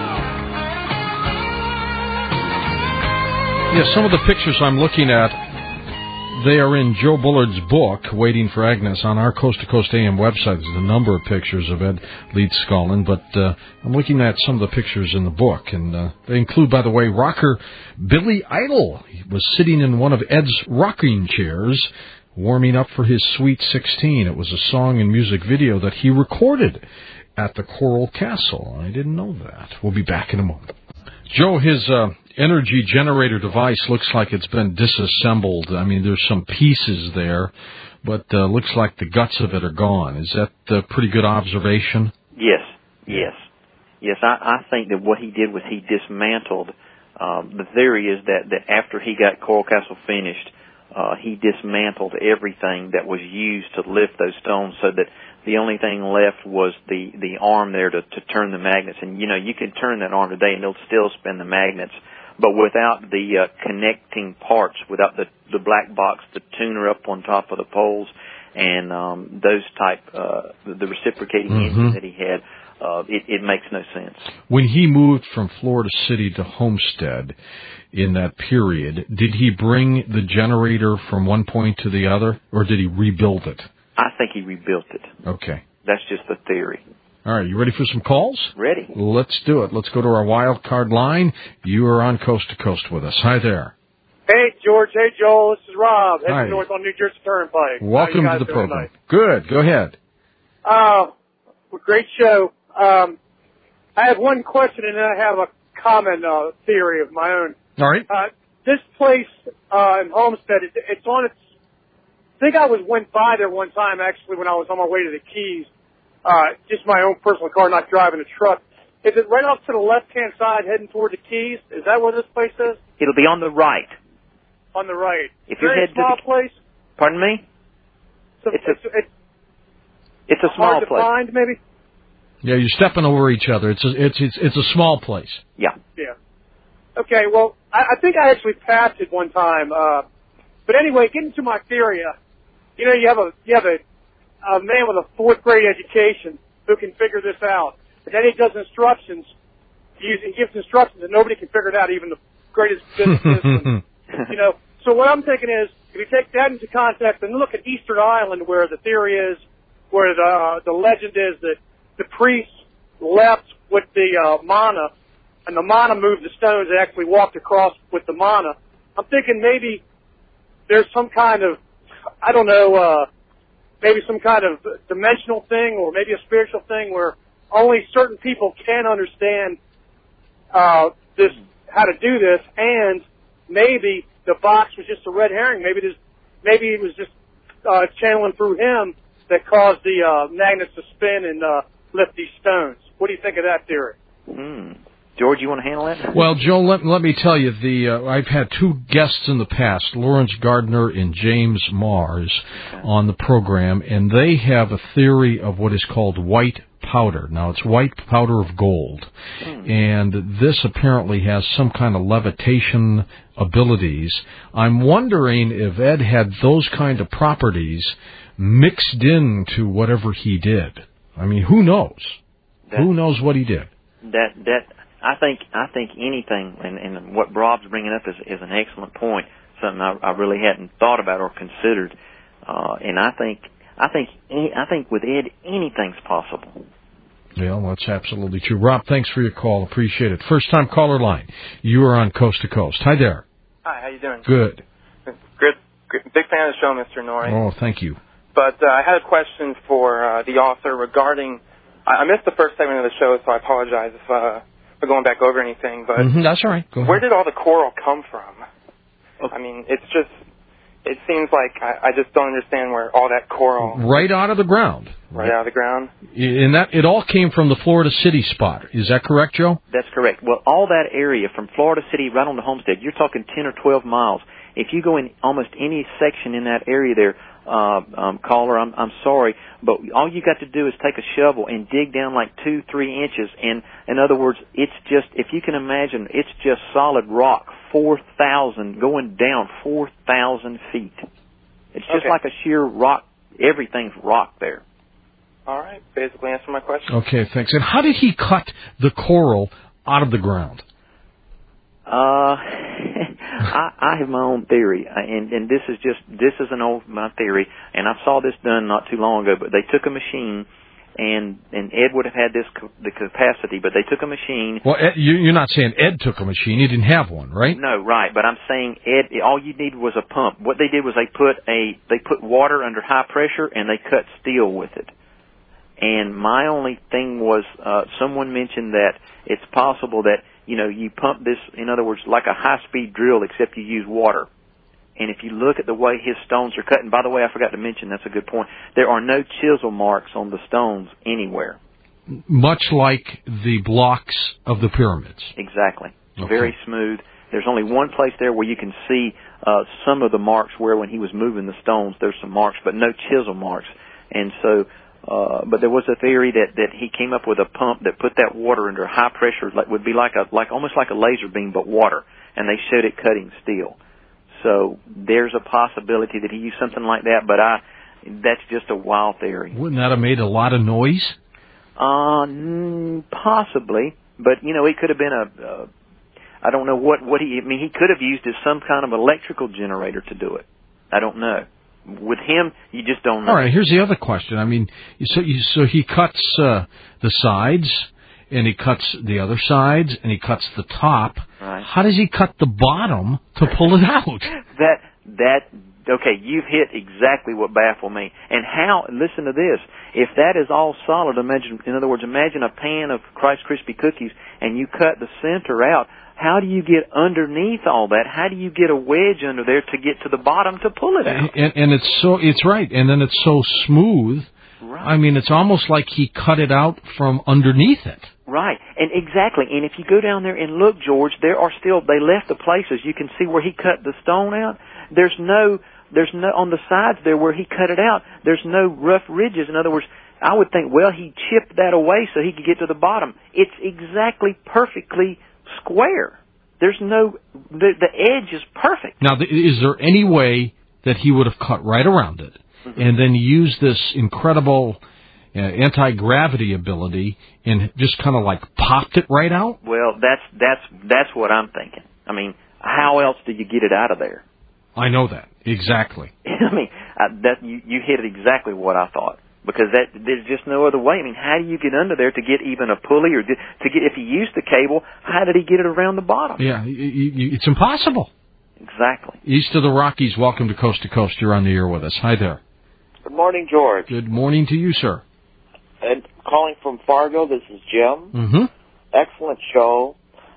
Yeah, some of the pictures I'm looking at, they are in Joe Bullard's book, Waiting for Agnes, on our Coast to Coast A M website. There's a number of pictures of Ed Leedskalnin, but uh, I'm looking at some of the pictures in the book, and uh, they include, by the way, rocker Billy Idol. He was sitting in one of Ed's rocking chairs warming up for his Sweet sixteen. It was a song and music video that he recorded at the Coral Castle. I didn't know that. We'll be back in a moment. Joe, his uh, energy generator device looks like it's been disassembled. I mean, there's some pieces there, but uh, looks like the guts of it are gone. Is that a pretty good observation? Yes, yes. Yes, I, I think that what he did was he dismantled. Uh, the theory is that, that after he got Coral Castle finished, uh, he dismantled everything that was used to lift those stones so that the only thing left was the, the arm there to, to turn the magnets. And, you know, you can turn that arm today and it'll still spin the magnets. But without the uh, connecting parts, without the, the black box, the tuner up on top of the poles, and um, those type, uh, the reciprocating mm-hmm. engines that he had, uh, it, it makes no sense. When he moved from Florida City to Homestead in that period, did he bring the generator from one point to the other, or did he rebuild it? I think he rebuilt it. Okay. That's just the theory. All right, you ready for some calls? Ready. Let's do it. Let's go to our wild card line. You are on Coast to Coast with us. Hi there. Hey, George. Hey, Joel. This is Rob. Hi. Heading north on New Jersey Turnpike. Welcome to the program. Tonight? Good. Go ahead. Uh, well, great show. Um, I have one question and then I have a comment uh, theory of my own. All right. Uh, this place uh, in Homestead, it, it's on its. I think I was went by there one time actually when I was on my way to the Keys. Uh, just my own personal car, not driving a truck. Is it right off to the left-hand side heading toward the Keys? Is that where this place is? It'll be on the right. On the right. If you're heading to a small the, place? Pardon me? So it's, it's, a, it's, it's a small hard to place. find, maybe? Yeah, you're stepping over each other. It's a, it's, it's, it's a small place. Yeah. Yeah. Okay, well, I, I think I actually passed it one time. Uh, but anyway, getting to my theory, uh, you know, you have a, you have a, a man with a fourth grade education who can figure this out. And then he does instructions. He, uses, he gives instructions and nobody can figure it out, even the greatest physicists. You know, so what I'm thinking is, if you take that into context and look at Easter Island, where the theory is, where the uh, the legend is that the priests left with the uh, mana, and the mana moved the stones. They actually walked across with the mana. I'm thinking maybe there's some kind of, I don't know, uh, maybe some kind of dimensional thing or maybe a spiritual thing where only certain people can understand uh, this, how to do this, and maybe the box was just a red herring. Maybe this, maybe it was just uh, channeling through him that caused the uh, magnets to spin and uh, lift these stones. What do you think of that theory? Hmm. George, you want to handle that? Well, Joe, let, let me tell you, the uh, I've had two guests in the past, Lawrence Gardner and James Mars, okay. on the program, and they have a theory of what is called white powder. Now, it's white powder of gold, mm. and this apparently has some kind of levitation abilities. I'm wondering if Ed had those kind of properties mixed into whatever he did. I mean, who knows? That, who knows what he did? That that. I think I think anything, and, and what Rob's bringing up is, is an excellent point, something I, I really hadn't thought about or considered. Uh, and I think I think I think with Ed, anything's possible. Yeah, well, that's absolutely true. Rob, thanks for your call. Appreciate it. First time caller line. You are on Coast to Coast. Hi there. Hi, how you doing? Good. Good. Good. Big fan of the show, Mister Norrie. Oh, thank you. But uh, I had a question for uh, the author regarding. I, I missed the first segment of the show, so I apologize if. Uh, going back over anything, but mm-hmm, that's all right. Go where ahead. did all the coral come from? Okay. I mean, it's just, it seems like I, I just don't understand where all that coral... Right out of the ground. Right out of the ground? And that, it all came from the Florida City spot. Is that correct, Joe? That's correct. Well, all that area from Florida City right on to Homestead, you're talking ten or twelve miles. If you go in almost any section in that area there, uh, um, caller, I'm, I'm sorry, but all you got to do is take a shovel and dig down like two, three inches. And in other words, it's just, if you can imagine, it's just solid rock, four thousand, going down four thousand feet. It's just okay. like a sheer rock. Everything's rock there. All right. Basically answer my question. Okay, thanks. And how did he cut the coral out of the ground? Uh, I, I have my own theory, and, and this is just, this is an old, my theory, and I saw this done not too long ago, but they took a machine and and Ed would have had this co- the capacity, but they took a machine. Well, Ed, you, you're not saying Ed took a machine. He didn't have one, right? No, right. But I'm saying Ed. All you needed was a pump. What they did was they put a they put water under high pressure and they cut steel with it. And my only thing was, uh, someone mentioned that it's possible that you know you pump this, in other words, like a high speed drill, except you use water. And if you look at the way his stones are cut, and by the way, I forgot to mention, that's a good point, there are no chisel marks on the stones anywhere. Much like the blocks of the pyramids. Exactly. Okay. Very smooth. There's only one place there where you can see uh, some of the marks where when he was moving the stones, there's some marks, but no chisel marks. And so, uh, but there was a theory that, that he came up with a pump that put that water under high pressure, like would be like a like almost like a laser beam, but water, and they showed it cutting steel. So there's a possibility that he used something like that, but I that's just a wild theory. Wouldn't that have made a lot of noise? Uh, mm, possibly, but you know, he could have been a. Uh, I don't know what what he. I mean, he could have used as some kind of electrical generator to do it. I don't know. With him, you just don't know. All right. Here's the other question. I mean, so you, so he cuts uh, the sides, and he cuts the other sides, and he cuts the top. Right. How does he cut the bottom to pull it out? that that okay, you've hit exactly what baffled me. And how? Listen to this. If that is all solid, imagine. In other words, imagine a pan of Rice Krispie cookies, and you cut the center out. How do you get underneath all that? How do you get a wedge under there to get to the bottom to pull it out? And, and it's so it's right, and then it's so smooth. Right. I mean, it's almost like he cut it out from underneath it. Right, and exactly. And if you go down there and look, George, there are still, they left the places. You can see where he cut the stone out. There's no, there's no, on the sides there where he cut it out, there's no rough ridges. In other words, I would think, well, he chipped that away so he could get to the bottom. It's exactly perfectly square. There's no, the, the edge is perfect. Now, is there any way that he would have cut right around it mm-hmm. and then used this incredible uh, anti-gravity ability and just kind of like popped it right out? Well, that's that's that's what I'm thinking. I mean, how else do you get it out of there? I know that exactly. I mean, I, that you you hit it exactly what I thought, because that there's just no other way. I mean, how do you get under there to get even a pulley or get, to get if he used the cable? How did he get it around the bottom? Yeah, it's impossible. Exactly. East of the Rockies. Welcome to Coast to Coast. You're on the air with us. Hi there. Good morning, George. Good morning to you, sir. And calling from Fargo, this is Jim. Mm-hmm. Excellent show.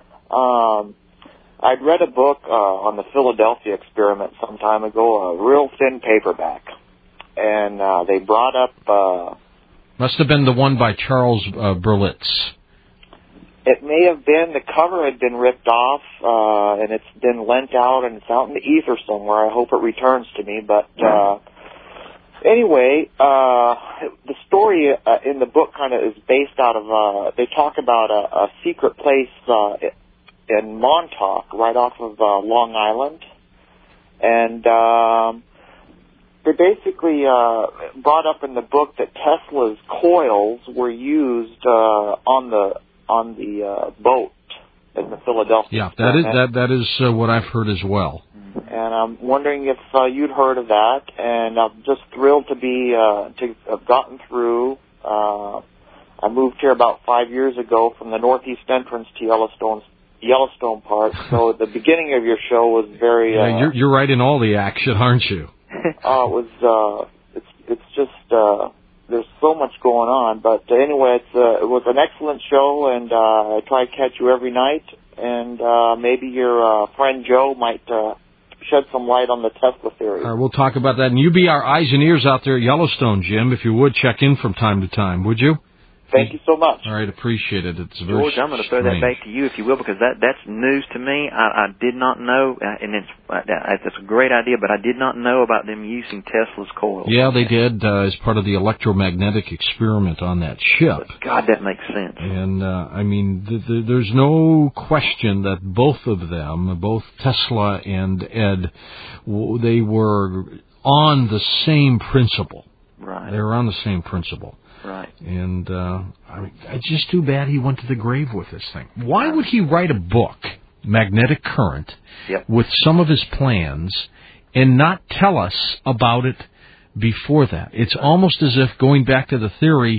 Um, I'd read a book uh, on the Philadelphia experiment some time ago, a real thin paperback. And uh, they brought up... Uh, Must have been the one by Charles uh, Berlitz. It may have been. The cover had been ripped off, uh, and it's been lent out, and it's out in the ether somewhere. I hope it returns to me. But uh, anyway, uh, the story uh, in the book kind of is based out of... Uh, they talk about a, a secret place uh, in Montauk, right off of uh, Long Island. And... Um, They basically uh, brought up in the book that Tesla's coils were used uh, on the on the uh, boat in the Philadelphia. Yeah, that is that that is uh, what I've heard as well. And I'm wondering if uh, you'd heard of that. And I'm just thrilled to be uh, to have gotten through. Uh, I moved here about five years ago from the northeast entrance to Yellowstone Yellowstone Park. So the beginning of your show was very. Uh, yeah, you're you're right in all the action, aren't you? uh, it was, uh, it's, it's just, uh, there's so much going on, but anyway, it's, uh, it was an excellent show, and, uh, I try to catch you every night, and, uh, maybe your, uh, friend Joe might, uh, shed some light on the Tesla theory. All right, we'll talk about that, and you be our eyes and ears out there at Yellowstone, Jim, if you would check in from time to time, would you? Thank you so much. All right, appreciate it. It's very George, I'm going to throw that back to you, if you will, because that that's news to me. I, I did not know, and it's uh, that's a great idea, but I did not know about them using Tesla's coils. Yeah, they did uh, as part of the electromagnetic experiment on that ship. God, that makes sense. And uh, I mean, th- th- there's no question that both of them, both Tesla and Ed, w- they were on the same principle. Right. They were on the same principle. Right. And uh, I mean, it's just too bad he went to the grave with this thing. Why would he write a book, Magnetic Current, yep. with some of his plans and not tell us about it before that? It's almost as if, going back to the theory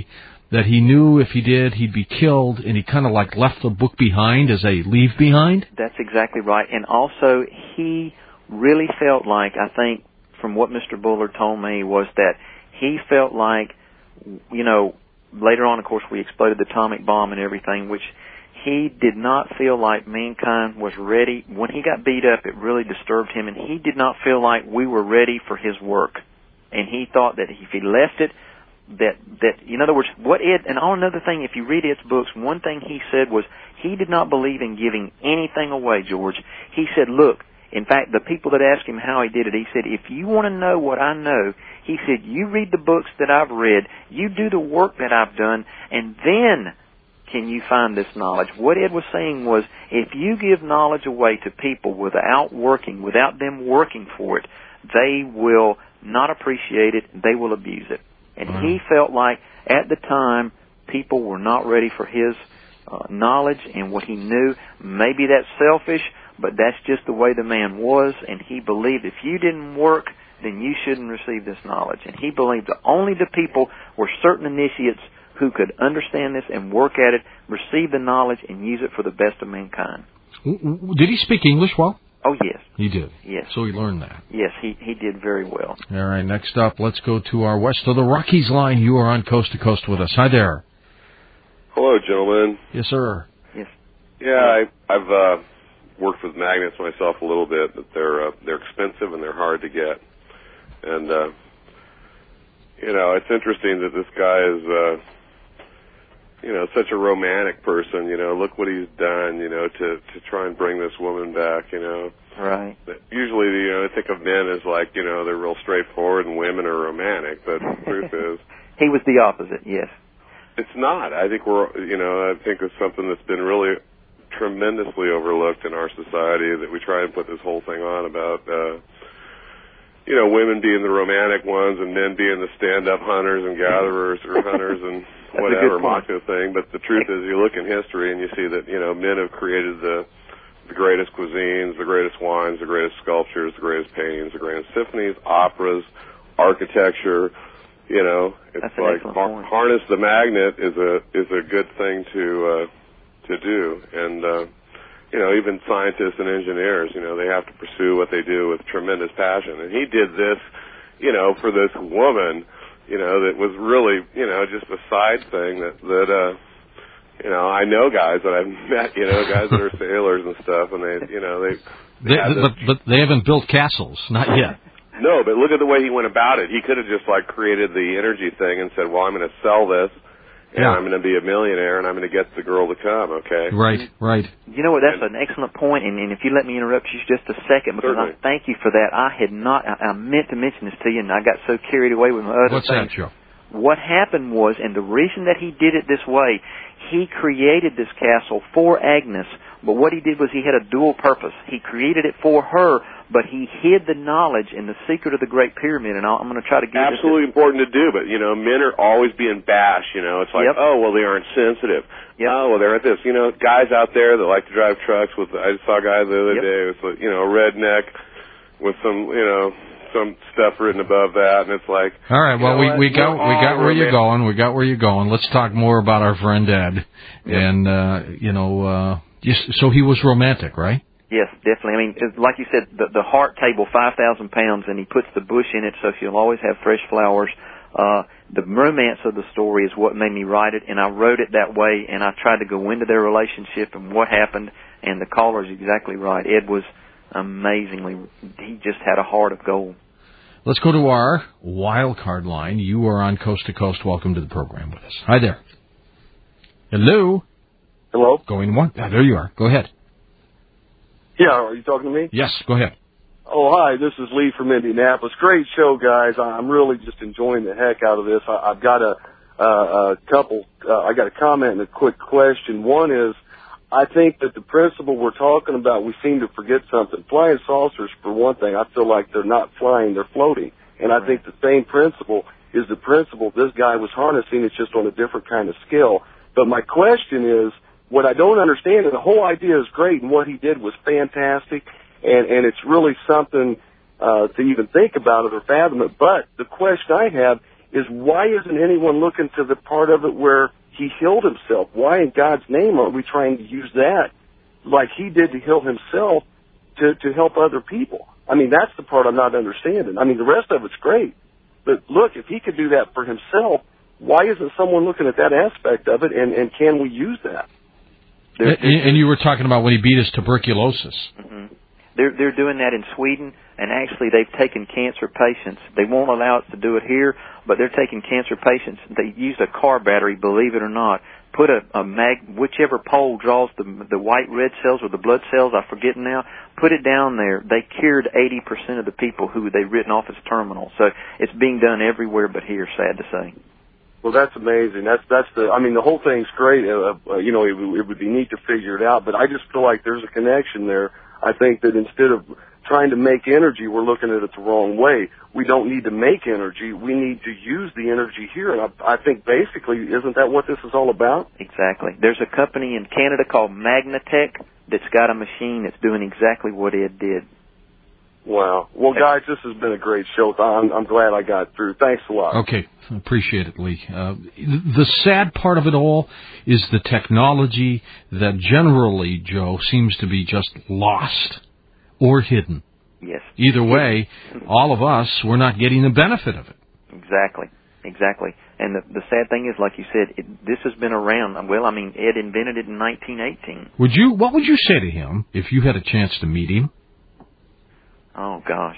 that he knew if he did, he'd be killed, and he kind of like left the book behind as a leave behind? That's exactly right. And also, he really felt like, I think, from what Mister Bullard told me, was that he felt like, you know, later on, of course, we exploded the atomic bomb and everything, which he did not feel like mankind was ready. When he got beat up, it really disturbed him, and he did not feel like we were ready for his work. And he thought that if he left it, that, that in other words, what Ed, and on another thing, if you read Ed's books, one thing he said was he did not believe in giving anything away, George. He said, look, in fact, the people that asked him how he did it, he said, if you want to know what I know, he said, you read the books that I've read, you do the work that I've done, and then can you find this knowledge. What Ed was saying was, if you give knowledge away to people without working, without them working for it, they will not appreciate it, they will abuse it. And mm-hmm. he felt like, at the time, people were not ready for his uh, knowledge and what he knew. Maybe that's selfish, but that's just the way the man was, and he believed if you didn't work, then you shouldn't receive this knowledge. And he believed that only the people were certain initiates who could understand this and work at it, receive the knowledge, and use it for the best of mankind. Did he speak English well? Oh, yes. He did? Yes. So he learned that? Yes, he, he did very well. All right, next up, let's go to our West of the Rockies line. You are on Coast to Coast with us. Hi there. Hello, gentlemen. Yes, sir. Yes. Yeah, I, I've uh, worked with magnets myself a little bit, but they're uh, they're expensive and they're hard to get. And, uh, you know, it's interesting that this guy is, uh, you know, such a romantic person. You know, look what he's done, you know, to, to try and bring this woman back, you know. Right. Usually, you know, I think of men as like, you know, they're real straightforward and women are romantic, but the truth is... He was the opposite, yes. It's not. I think we're, you know, I think it's something that's been really tremendously overlooked in our society, that we try and put this whole thing on about, uh, you know, women being the romantic ones and men being the stand-up hunters and gatherers or hunters and whatever macho thing. But the truth is, you look in history and you see that, you know, men have created the the greatest cuisines, the greatest wines, the greatest sculptures, the greatest paintings, the greatest symphonies, operas, architecture. You know, it's That's like har- harness the magnet is a is a good thing to uh, to do, and uh, you know, even scientists and engineers, you know, they have to pursue what they do with tremendous passion. And he did this, you know, for this woman, you know, that was really, you know, just a side thing that that uh, you know, I know guys that I've met, you know, guys that are sailors and stuff, and they, you know, they. they, they but but they haven't built castles, not yet. No, but look at the way he went about it. He could have just, like, created the energy thing and said, well, I'm going to sell this, and yeah. I'm going to be a millionaire, and I'm going to get the girl to come, okay? Right, right. You know what, that's and, an excellent point, and, and if you let me interrupt you just a second, because certainly. I thank you for that. I had not, I, I meant to mention this to you, and I got so carried away with my other What's things. What's that, Joe? What happened was, and the reason that he did it this way, he created this castle for Agnes, but what he did was he had a dual purpose. He created it for her, but he hid the knowledge and the secret of the Great Pyramid, and I'm going to try to get absolutely this. Important to do, but, you know, men are always being bashed, you know. It's like, yep. oh, well, they aren't sensitive. Yep. Oh, well, they're at this. You know, guys out there that like to drive trucks with, I just saw a guy the other yep. day with, you know, a redneck with some, you know, some stuff written above that, and it's like... All right, well, we, we got we got where you're going. We got where you're going. Let's talk more about our friend Ed. Yep. And, uh, you know, uh, just, so he was romantic, right? Yes, definitely. I mean, like you said, the, the heart table, five thousand pounds, and he puts the bush in it so you'll always have fresh flowers. Uh, the romance of the story is what made me write it, and I wrote it that way, and I tried to go into their relationship and what happened, and the caller's exactly right. Ed was amazingly, he just had a heart of gold. Let's go to our wild card line. You are on Coast to Coast. Welcome to the program with us. Hi there. Hello. Hello. Going one. Ah, there you are. Go ahead. Yeah, are you talking to me? Yes, go ahead. Oh, hi, this is Lee from Indianapolis. Great show, guys. I'm really just enjoying the heck out of this. I, I've got a, uh, a couple, uh, I got a comment and a quick question. One is, I think that the principle we're talking about, we seem to forget something. Flying saucers, for one thing, I feel like they're not flying, they're floating. And I think the same principle is the principle this guy was harnessing. It's just on a different kind of skill. But my question is, what I don't understand, and the whole idea is great, and what he did was fantastic, and, and it's really something uh, to even think about it or fathom it. But the question I have is why isn't anyone looking to the part of it where he healed himself? Why in God's name aren't we trying to use that like he did to heal himself to, to help other people? I mean, that's the part I'm not understanding. I mean, the rest of it's great. But look, if he could do that for himself, why isn't someone looking at that aspect of it, and, and can we use that? They're, they're, and you were talking about when he beat his tuberculosis. Mm-hmm. They're, they're doing that in Sweden, and actually they've taken cancer patients. They won't allow us to do it here, but they're taking cancer patients. They used a car battery, believe it or not, put a, a mag, whichever pole draws the, the white red cells or the blood cells, I forget now, put it down there. They cured eighty percent of the people who they've written off as terminal. So it's being done everywhere but here, sad to say. Well, that's amazing. That's that's the. I mean, the whole thing's great. Uh, uh, you know, it, it would be neat to figure it out. But I just feel like there's a connection there. I think that instead of trying to make energy, we're looking at it the wrong way. We don't need to make energy. We need to use the energy here. And I, I think basically, isn't that what this is all about? Exactly. There's a company in Canada called Magnatech that's got a machine that's doing exactly what Ed did. Wow. Well, guys, this has been a great show. I'm, I'm glad I got through. Thanks a lot. Okay. Appreciate it, Lee. Uh, the sad part of it all is the technology that generally, Joe, seems to be just lost or hidden. Yes. Either way, all of us, we're not getting the benefit of it. Exactly. Exactly. And the, the sad thing is, like you said, it, this has been around. Well, I mean, Ed invented it in nineteen eighteen. Would you? What would you say to him if you had a chance to meet him? Oh, gosh.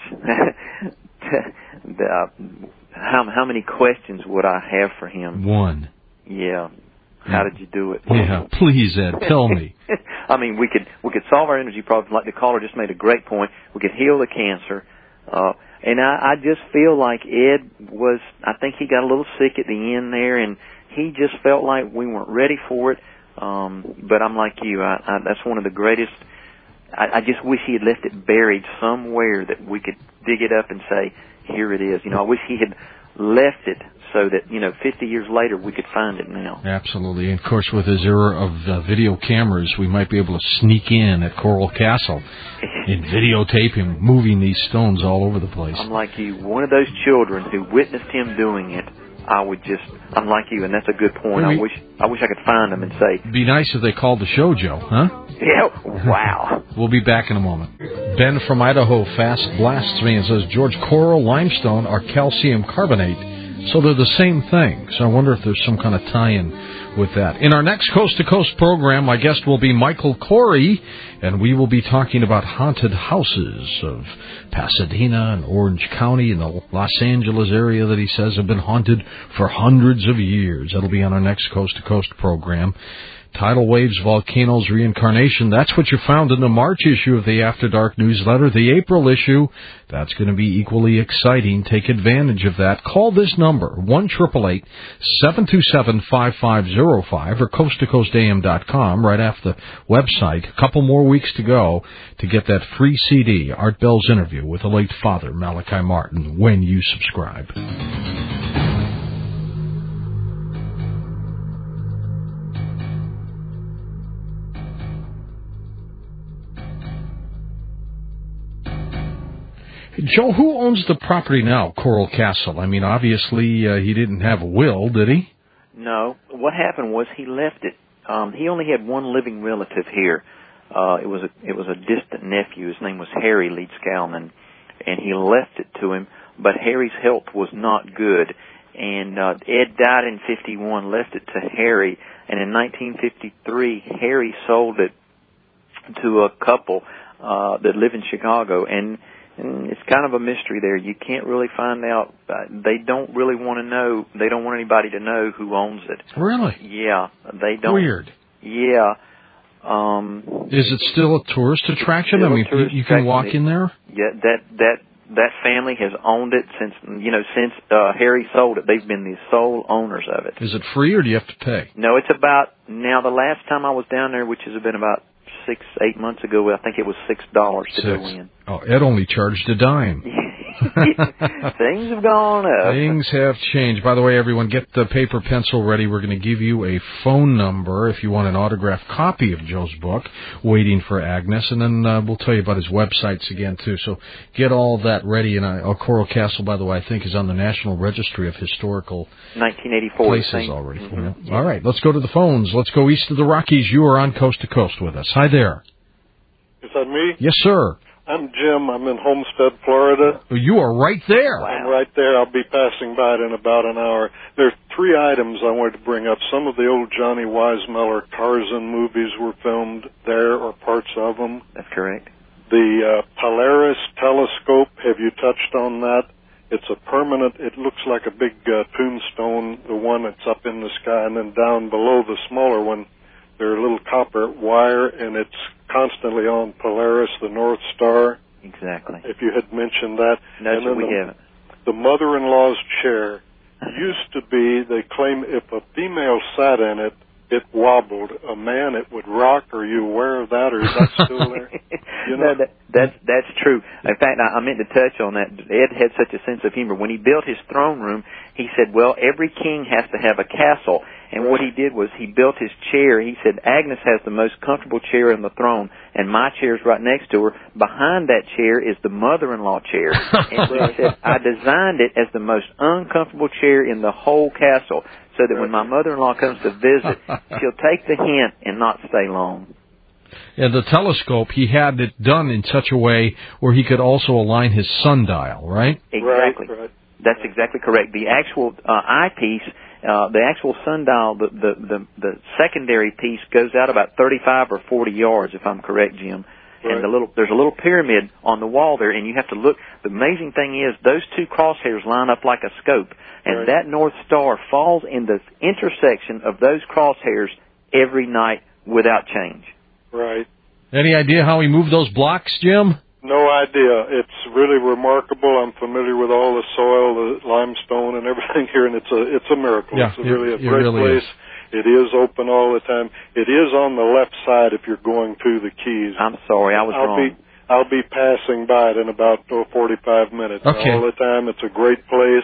the, uh, how, how many questions would I have for him? One. Yeah. How did you do it? Yeah, please, Ed, tell me. I mean, we could we could solve our energy problems. Like the caller just made a great point. We could heal the cancer. Uh, and I, I just feel like Ed was, I think he got a little sick at the end there, and he just felt like we weren't ready for it. Um, but I'm like you. I, I, that's one of the greatest. I, I just wish he had left it buried somewhere that we could dig it up and say, here it is. You know, I wish he had left it so that, you know, fifty years later we could find it now. Absolutely. And, of course, with his era of uh, video cameras, we might be able to sneak in at Coral Castle and videotape him moving these stones all over the place. I'm like you. One of those children who witnessed him doing it, I would just, I'm like you, and that's a good point. I wish I wish I could find them and say. It'd be nice if they called the show, Joe, huh? Yeah, wow. We'll be back in a moment. Ben from Idaho fast blasts me and says, George, coral limestone are calcium carbonate. So they're the same thing. So I wonder if there's some kind of tie-in with that. In our next Coast to Coast program, my guest will be Michael Corey, and we will be talking about haunted houses of Pasadena and Orange County and the Los Angeles area that he says have been haunted for hundreds of years. That'll be on our next Coast to Coast program. Tidal waves, volcanoes, reincarnation. That's what you found in the March issue of the After Dark newsletter. The April issue, that's going to be equally exciting. Take advantage of that. Call this number, one eight eight eight, seven two seven, five five zero five or coast to coast a m dot com right off the website. A couple more weeks to go to get that free C D, Art Bell's interview with the late Father Malachi Martin, when you subscribe. Joe, who owns the property now, Coral Castle? I mean, obviously uh, he didn't have a will, did he? No. What happened was he left it. Um, he only had one living relative here. Uh, it was a it was a distant nephew. His name was Harry Leeds Calman, and he left it to him. But Harry's health was not good, and uh, Ed died in fifty-one, left it to Harry, and in nineteen fifty-three, Harry sold it to a couple uh, that live in Chicago, and. And it's kind of a mystery there. You can't really find out. Uh, they don't really want to know. They don't want anybody to know who owns it. Really? Yeah. They don't. Weird. Yeah. Um, Is it still a tourist attraction? I mean, you, you can walk in there? Yeah, that, that, that family has owned it since, you know, since uh, Harry sold it. They've been the sole owners of it. Is it free or do you have to pay? No, it's about, now the last time I was down there, which has been about six, eight months ago, I think it was six dollars to Six. go in. Oh, Ed only charged a dime. Things have gone up. Things have changed. By the way, everyone, get the paper pencil ready. We're going to give you a phone number if you want an autographed copy of Joe's book, Waiting for Agnes, and then uh, we'll tell you about his websites again, too. So get all that ready. And uh, Coral Castle, by the way, I think is on the National Registry of Historical nineteen eighty-four places thing. already. Mm-hmm. Yeah. All right, let's go to the phones. Let's go east of the Rockies. You are on Coast to Coast with us. Hi there. Is that me? Yes, sir. I'm Jim. I'm in Homestead, Florida. You are right there. Wow. I'm right there. I'll be passing by it in about an hour. There's three items I wanted to bring up. Some of the old Johnny Weissmuller Tarzan movies were filmed there, or parts of them. That's correct. The uh, Polaris telescope, have you touched on that? It's a permanent, it looks like a big uh, tombstone, the one that's up in the sky, and then down below the smaller one, there are a little copper wire, and it's constantly on Polaris, the North Star. Exactly. If you had mentioned that. No, and sir, then we the, haven't. The mother-in-law's chair used to be, they claim if a female sat in it, it wobbled. A man, it would rock. Are you aware of that, or is that still there? You know? No, that, that's, that's true. In fact, I, I meant to touch on that. Ed had such a sense of humor. When he built his throne room, he said, well, every king has to have a castle. And what he did was he built his chair. He said, Agnes has the most comfortable chair on the throne, and my chair's right next to her. Behind that chair is the mother-in-law chair. And he said, I designed it as the most uncomfortable chair in the whole castle, so that when my mother-in-law comes to visit, she'll take the hint and not stay long. And the telescope, he had it done in such a way where he could also align his sundial, right? Exactly. Right, right. That's exactly correct. The actual uh, eyepiece, uh, the actual sundial, the, the the the secondary piece goes out about thirty-five or forty yards, if I'm correct, Jim. Right. And the little there's a little pyramid on the wall there, and you have to look. The amazing thing is those two crosshairs line up like a scope, and Right. that North Star falls in the intersection of those crosshairs every night without change. Right. Any idea how he moved those blocks, Jim? No idea. It's really remarkable. I'm familiar with all the soil, the limestone, and everything here, and it's a it's a miracle. Yeah, it's a it, really a it great really place. Is. It is open all the time. It is on the left side if you're going to the Keys. I'm sorry, I was I'll wrong. Be, I'll be passing by it in about oh, forty-five minutes. Okay. All the time. It's a great place,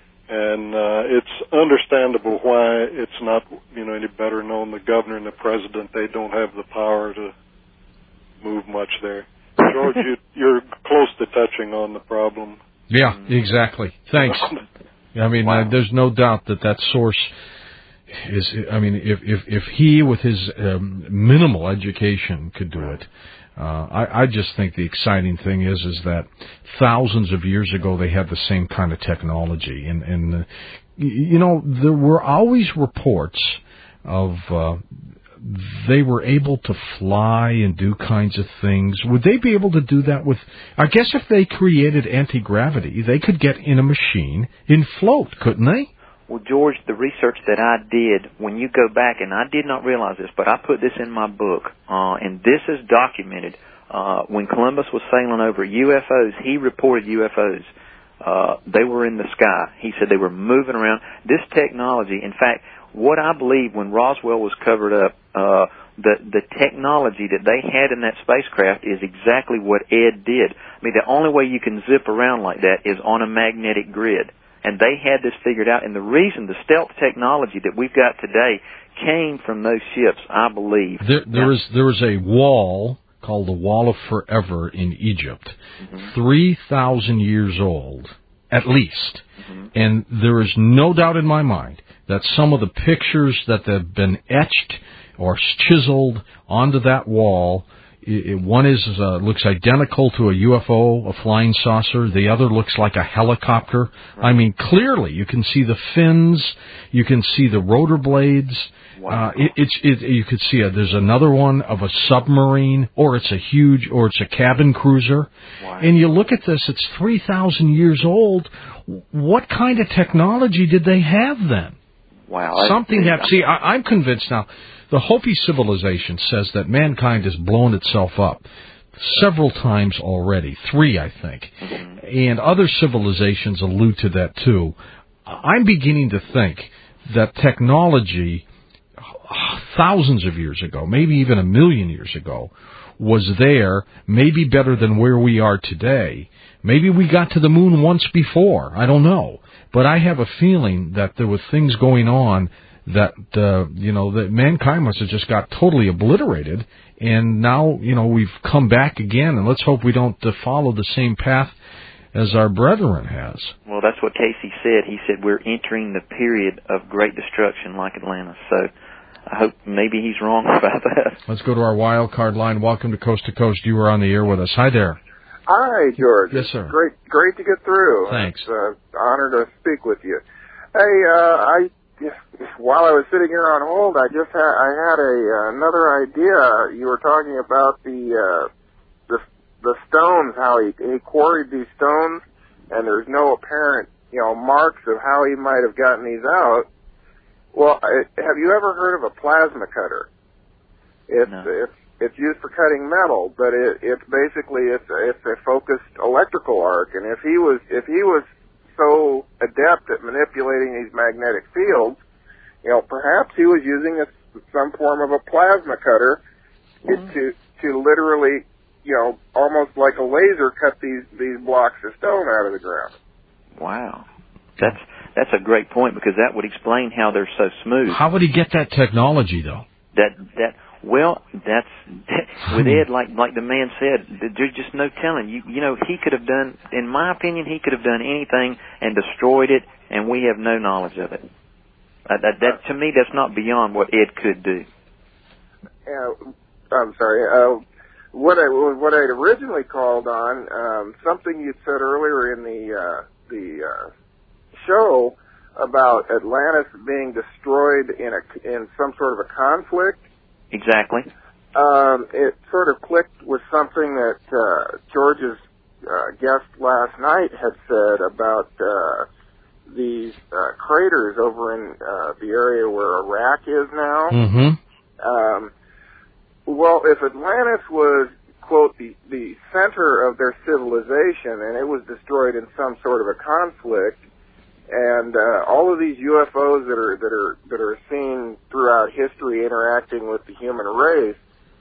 and uh, it's understandable why it's not, you know, any better known. The governor and the president, they don't have the power to move much there. George, you, you're close to touching on the problem. Yeah, exactly. Thanks. I mean, Wow. uh, there's no doubt that that source is, I mean, if if, if he, with his um, minimal education, could do it, uh, I, I just think the exciting thing is is that thousands of years ago they had the same kind of technology. And, and uh, you know, there were always reports of... Uh, they were able to fly and do kinds of things. Would they be able to do that with... I guess if they created anti-gravity, they could get in a machine and float, couldn't they? Well, George, the research that I did, when you go back, and I did not realize this, but I put this in my book, uh, and this is documented. Uh, when Columbus was sailing over U F Os, he reported U F Os. Uh, they were in the sky. He said they were moving around. This technology, in fact... What I believe when Roswell was covered up, uh, the the technology that they had in that spacecraft is exactly what Ed did. I mean, the only way you can zip around like that is on a magnetic grid. And they had this figured out. And the reason the stealth technology that we've got today came from those ships, I believe. There, there, is, there is a wall called the Wall of Forever in Egypt, mm-hmm. three thousand years old, at least. Mm-hmm. And there is no doubt in my mind that some of the pictures that have been etched or chiseled onto that wall, it, one is uh, looks identical to a U F O, a flying saucer. The other looks like a helicopter. Right. I mean, clearly you can see the fins, you can see the rotor blades. Wow. Uh, it, it's it, you could see a, there's another one of a submarine, or it's a huge, or it's a cabin cruiser. Wow. And you look at this, it's three thousand years old. What kind of technology did they have then? Wow. Something happened. See, I, I'm convinced now. The Hopi civilization says that mankind has blown itself up several times already. Three, I think. Mm-hmm. And other civilizations allude to that, too. I'm beginning to think that technology, thousands of years ago, maybe even a million years ago, was there, maybe better than where we are today. Maybe we got to the moon once before. I don't know. But I have a feeling that there were things going on that, uh, you know, that mankind must have just got totally obliterated. And now, you know, we've come back again, and let's hope we don't uh, follow the same path as our brethren has. Well, that's what Casey said. He said we're entering the period of great destruction like Atlantis. So I hope maybe he's wrong about that. Let's go to our wild card line. Welcome to Coast to Coast. You are on the air with us. Hi there. Hi, George. Yes, sir. Great, great to get through. Thanks. It's an uh, honor to speak with you. Hey, uh, I while I was sitting here on hold, I just had I had a uh, another idea. You were talking about the uh, the the stones, how he he quarried these stones, and there's no apparent you know marks of how he might have gotten these out. Well, I, have you ever heard of a plasma cutter? It's no. it's it's used for cutting metal, but it, it's basically it's a, it's a focused electrical arc. And if he was if he was so adept at manipulating these magnetic fields, you know, perhaps he was using a, some form of a plasma cutter mm-hmm. to to literally, you know, almost like a laser cut these these blocks of stone out of the ground. Wow, that's that's a great point, because that would explain how they're so smooth. How would he get that technology, though? That that well, that's that, with Ed, like like the man said, there's just no telling. You you know, he could have done, in my opinion, he could have done anything and destroyed it, and we have no knowledge of it. Uh, that, that to me, that's not beyond what Ed could do. Uh, I'm sorry. Uh, what I what I had originally called on, um, something you'd said earlier in the uh, the uh, show about Atlantis being destroyed in a in some sort of a conflict. Exactly. Um, it sort of clicked with something that uh, George's uh, guest last night had said about uh, these uh, craters over in uh, the area where Iraq is now. Mm-hmm. Um, well, if Atlantis was, quote, the, the center of their civilization, and it was destroyed in some sort of a conflict, and uh, all of these U F Os that are that are that are seen throughout history interacting with the human race,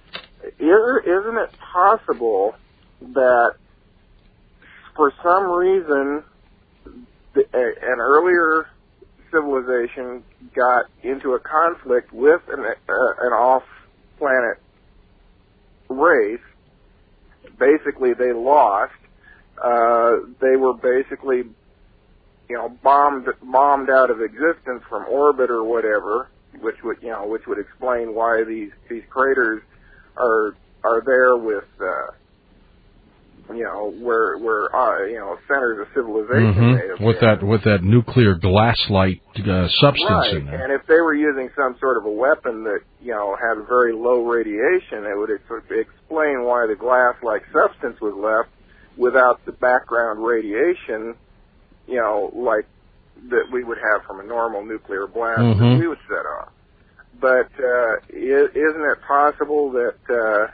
isn't it possible that for some reason the, a, an earlier civilization got into a conflict with an, uh, an off-planet race? Basically, they lost. Uh, they were basically, you know, bombed bombed out of existence from orbit or whatever, which would, you know, which would explain why these these craters are are there with, uh, you know, where where uh, you know centers of civilization. Mm-hmm. May have with been. that with that nuclear glass-like uh, substance right. in there. And if they were using some sort of a weapon that, you know, had very low radiation, it would ex- explain why the glass-like substance was left without the background radiation, you know, like that we would have from a normal nuclear blast mm-hmm. that we would set off. But uh, isn't it possible that uh,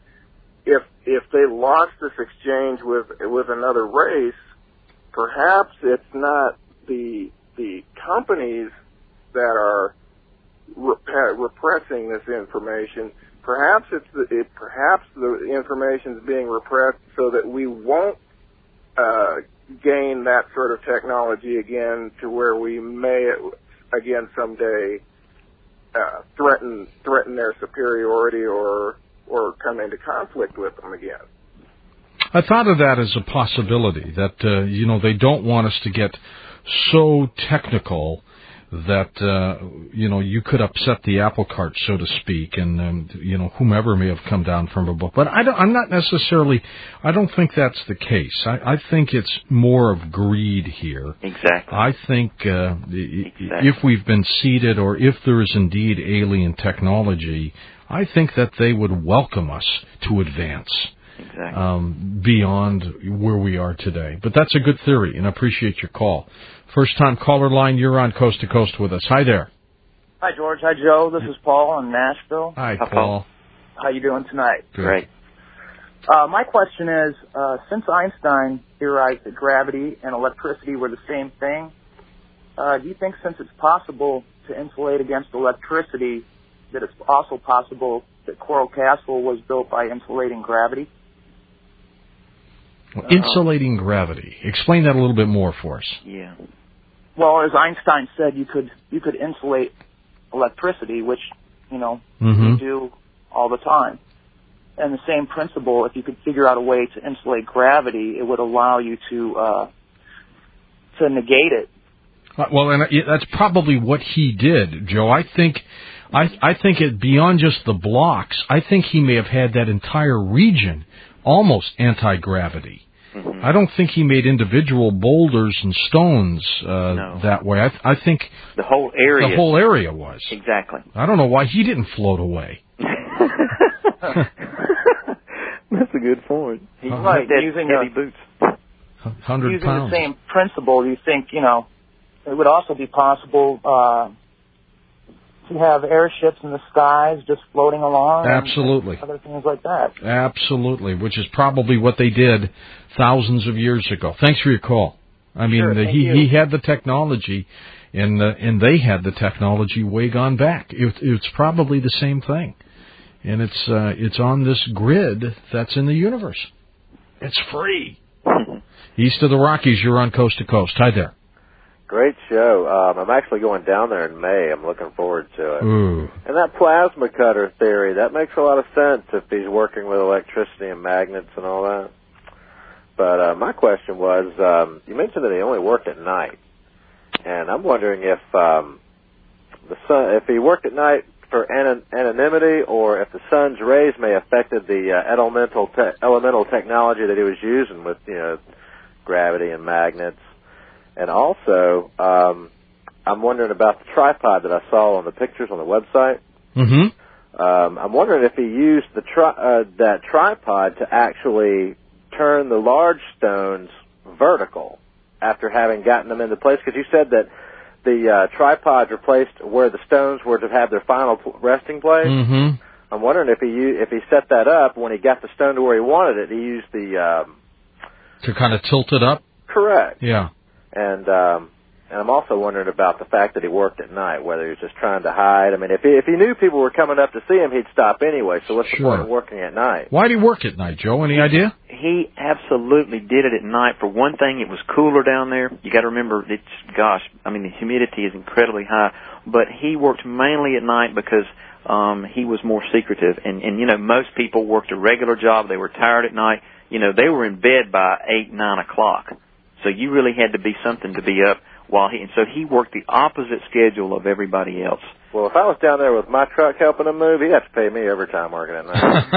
if if they lost this exchange with with another race, perhaps it's not the the companies that are rep- repressing this information. Perhaps it's the, it, perhaps the information is being repressed so that we won't uh, gain that sort of technology again, to where we may again someday uh, threaten threaten their superiority or or come into conflict with them again. I thought of that as a possibility, that, uh, you know, they don't want us to get so technical that, uh, you know, you could upset the apple cart, so to speak, and, um, you know, whomever may have come down from above. But I don't, I'm not necessarily, I don't think that's the case. I, I think it's more of greed here. Exactly. I think uh, exactly. if we've been seeded, or if there is indeed alien technology, I think that they would welcome us to advance. Exactly. Um, beyond where we are today. But that's a good theory, and I appreciate your call. First-time caller line, you're on Coast to Coast with us. Hi there. Hi, George. Hi, Joe. This is Paul in Nashville. Hi, Hi Paul. Paul. How you doing tonight? Good. Great. Uh, my question is, uh, since Einstein theorized that gravity and electricity were the same thing, uh, do you think since it's possible to insulate against electricity, that it's also possible that Coral Castle was built by insulating gravity. Well, insulating gravity. Explain that a little bit more for us. Yeah. Well, as Einstein said, you could you could insulate electricity, which, you know, mm-hmm. we do all the time. And the same principle, if you could figure out a way to insulate gravity, it would allow you to uh, to negate it. Well, and that's probably what he did, Joe. I think, I, I think it beyond just the blocks. I think he may have had that entire region almost anti-gravity. Mm-hmm. I don't think he made individual boulders and stones uh, no. that way. I, I think the whole area. The whole area was exactly. I don't know why he didn't float away. That's a good point. He uh, right, had using heavy a, boots. Hundred using pounds. the same principle, you think, you know, it would also be possible uh, to have airships in the skies just floating along. Absolutely. And other things like that. Absolutely, which is probably what they did thousands of years ago. Thanks for your call. I mean, sure, the, he you. he had the technology, and uh, and they had the technology way gone back. It, it's probably the same thing, and it's uh, it's on this grid that's in the universe. It's free. East of the Rockies, you're on Coast to Coast. Hi there. Great show. Um, I'm actually going down there in May. I'm looking forward to it. Ooh. And that plasma cutter theory, that makes a lot of sense if he's working with electricity and magnets and all that. But uh, my question was, um, you mentioned that he only worked at night. And I'm wondering if um, the sun, if he worked at night for an- anonymity, or if the sun's rays may have affected the uh, elemental te- elemental technology that he was using with, you know, gravity and magnets. And also, um, I'm wondering about the tripod that I saw on the pictures on the website. Mm-hmm. Um, I'm wondering if he used the tri- uh, that tripod to actually turn the large stones vertical after having gotten them into place. Because you said that the uh, tripod replaced where the stones were to have their final resting place. Mm-hmm. I'm wondering if he u- if he set that up when he got the stone to where he wanted it. He used the um, to kind of tilt it up. Correct. Yeah. And um, and I'm also wondering about the fact that he worked at night, whether he was just trying to hide. I mean, if he if he knew people were coming up to see him, he'd stop anyway. So what's Sure. the point of working at night? Why did he work at night, Joe? Any idea? He absolutely did it at night. For one thing, it was cooler down there. You got to remember, it's gosh, I mean, the humidity is incredibly high. But he worked mainly at night because um, he was more secretive. And and you know, most people worked a regular job. They were tired at night. You know, they were in bed by eight, nine o'clock. So you really had to be something to be up while he, and so he worked the opposite schedule of everybody else. Well, if I was down there with my truck helping him move, he'd have to pay me every time working at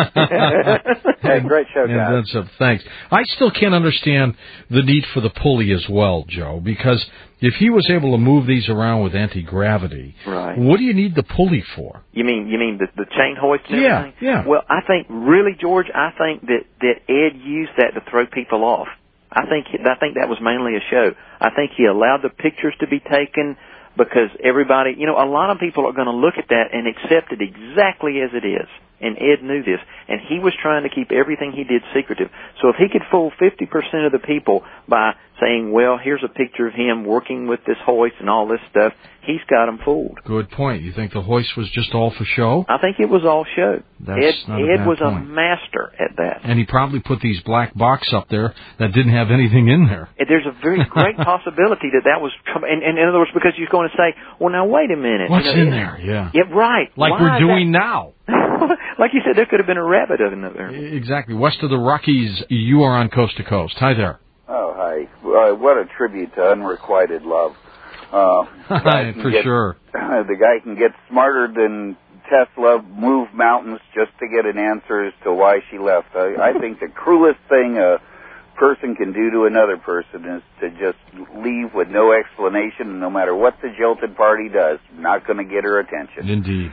night. Hey, great show, guys. And that's a, thanks. I still can't understand the need for the pulley as well, Joe, because if he was able to move these around with anti-gravity, right. What do you need the pulley for? You mean you mean the, the chain hoist and yeah, everything? Yeah, Well, I think, really, George, I think that, that Ed used that to throw people off. I think I think that was mainly a show. I think he allowed the pictures to be taken because everybody, you know, a lot of people are going to look at that and accept it exactly as it is. And Ed knew this, and he was trying to keep everything he did secretive. So if he could fool fifty percent of the people by saying, well, here's a picture of him working with this hoist and all this stuff, he's got them fooled. Good point. You think the hoist was just all for show? I think it was all show. That's Ed, not a Ed bad was point. a master at that. And he probably put these black box up there that didn't have anything in there. And there's a very great possibility that that was, and, and in other words, because you're going to say, well, now wait a minute. What's you know, in it, there? Yeah. Yeah, right. Like Why we're doing that? now. Like you said, there could have been a rabbit in there. Exactly. West of the Rockies, you are on Coast to Coast. Hi there. Oh, hi. Uh, what a tribute to unrequited love. Uh, For get, sure. The guy can get smarter than Tesla, move mountains just to get an answer as to why she left. I, I think the cruelest thing a person can do to another person is to just leave with no explanation, no matter what the jilted party does. Not going to get her attention. Indeed.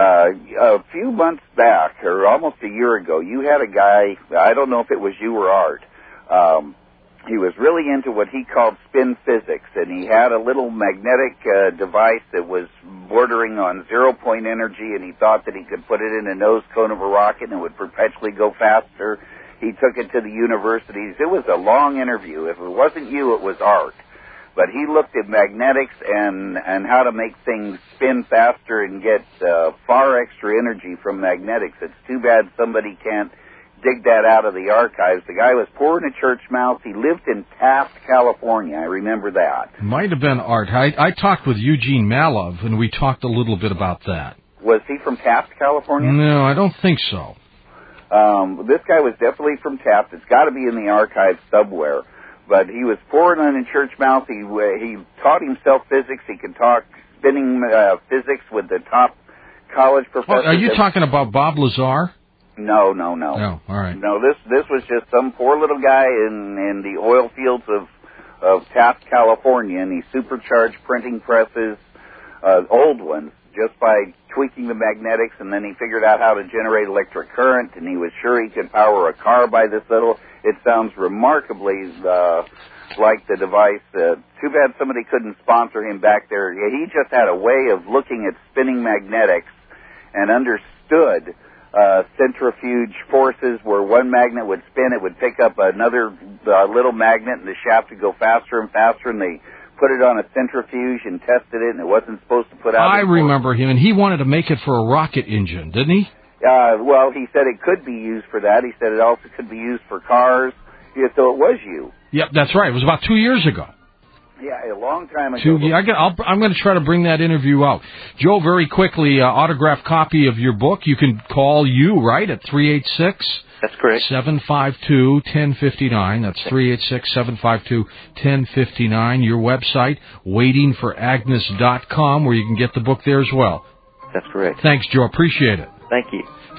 Uh, a few months back, or almost a year ago, you had a guy, I don't know if it was you or Art, um, he was really into what he called spin physics, and he had a little magnetic uh, device that was bordering on zero-point energy, and he thought that he could put it in a nose cone of a rocket and it would perpetually go faster. He took it to the universities. It was a long interview. If it wasn't you, it was Art. But he looked at magnetics and, and how to make things spin faster and get uh, far extra energy from magnetics. It's too bad somebody can't dig that out of the archives. The guy was poor in a church mouse. He lived in Taft, California. I remember that. Might have been Art. I, I talked with Eugene Malov, and we talked a little bit about that. Was he from Taft, California? No, I don't think so. Um, this guy was definitely from Taft. It's got to be in the archives somewhere. But he was poor in a church mouse. He, he taught himself physics. He could talk spinning uh, physics with the top college professors. Oh, are you talking about Bob Lazar? No, no, no. No, all right. No, this this was just some poor little guy in in the oil fields of of Taft, California, and he supercharged printing presses, uh, old ones, just by tweaking the magnetics, and then he figured out how to generate electric current, and he was sure he could power a car by this little. It sounds remarkably uh, like the device. Uh, too bad somebody couldn't sponsor him back there. He just had a way of looking at spinning magnetics and understood uh, centrifuge forces where one magnet would spin, it would pick up another uh, little magnet, and the shaft would go faster and faster, and they put it on a centrifuge and tested it, and it wasn't supposed to put out... I remember him, and he wanted to make it for a rocket engine, didn't he? Uh, well, he said it could be used for that. He said it also could be used for cars. Yeah, so it was you. Yep, that's right. It was about two years ago. Yeah, a long time ago. Two, yeah, I get, I'll, I'm going to try to bring that interview out. Joe, very quickly, uh, autographed copy of your book. You can call you, right, at three eight six... That's correct. seven five two, one zero five nine. That's three eight six, seven five two, one zero five nine. Your website, waiting for agnes dot com, where you can get the book there as well. That's correct. Thanks, Joe. Appreciate it. Thank you.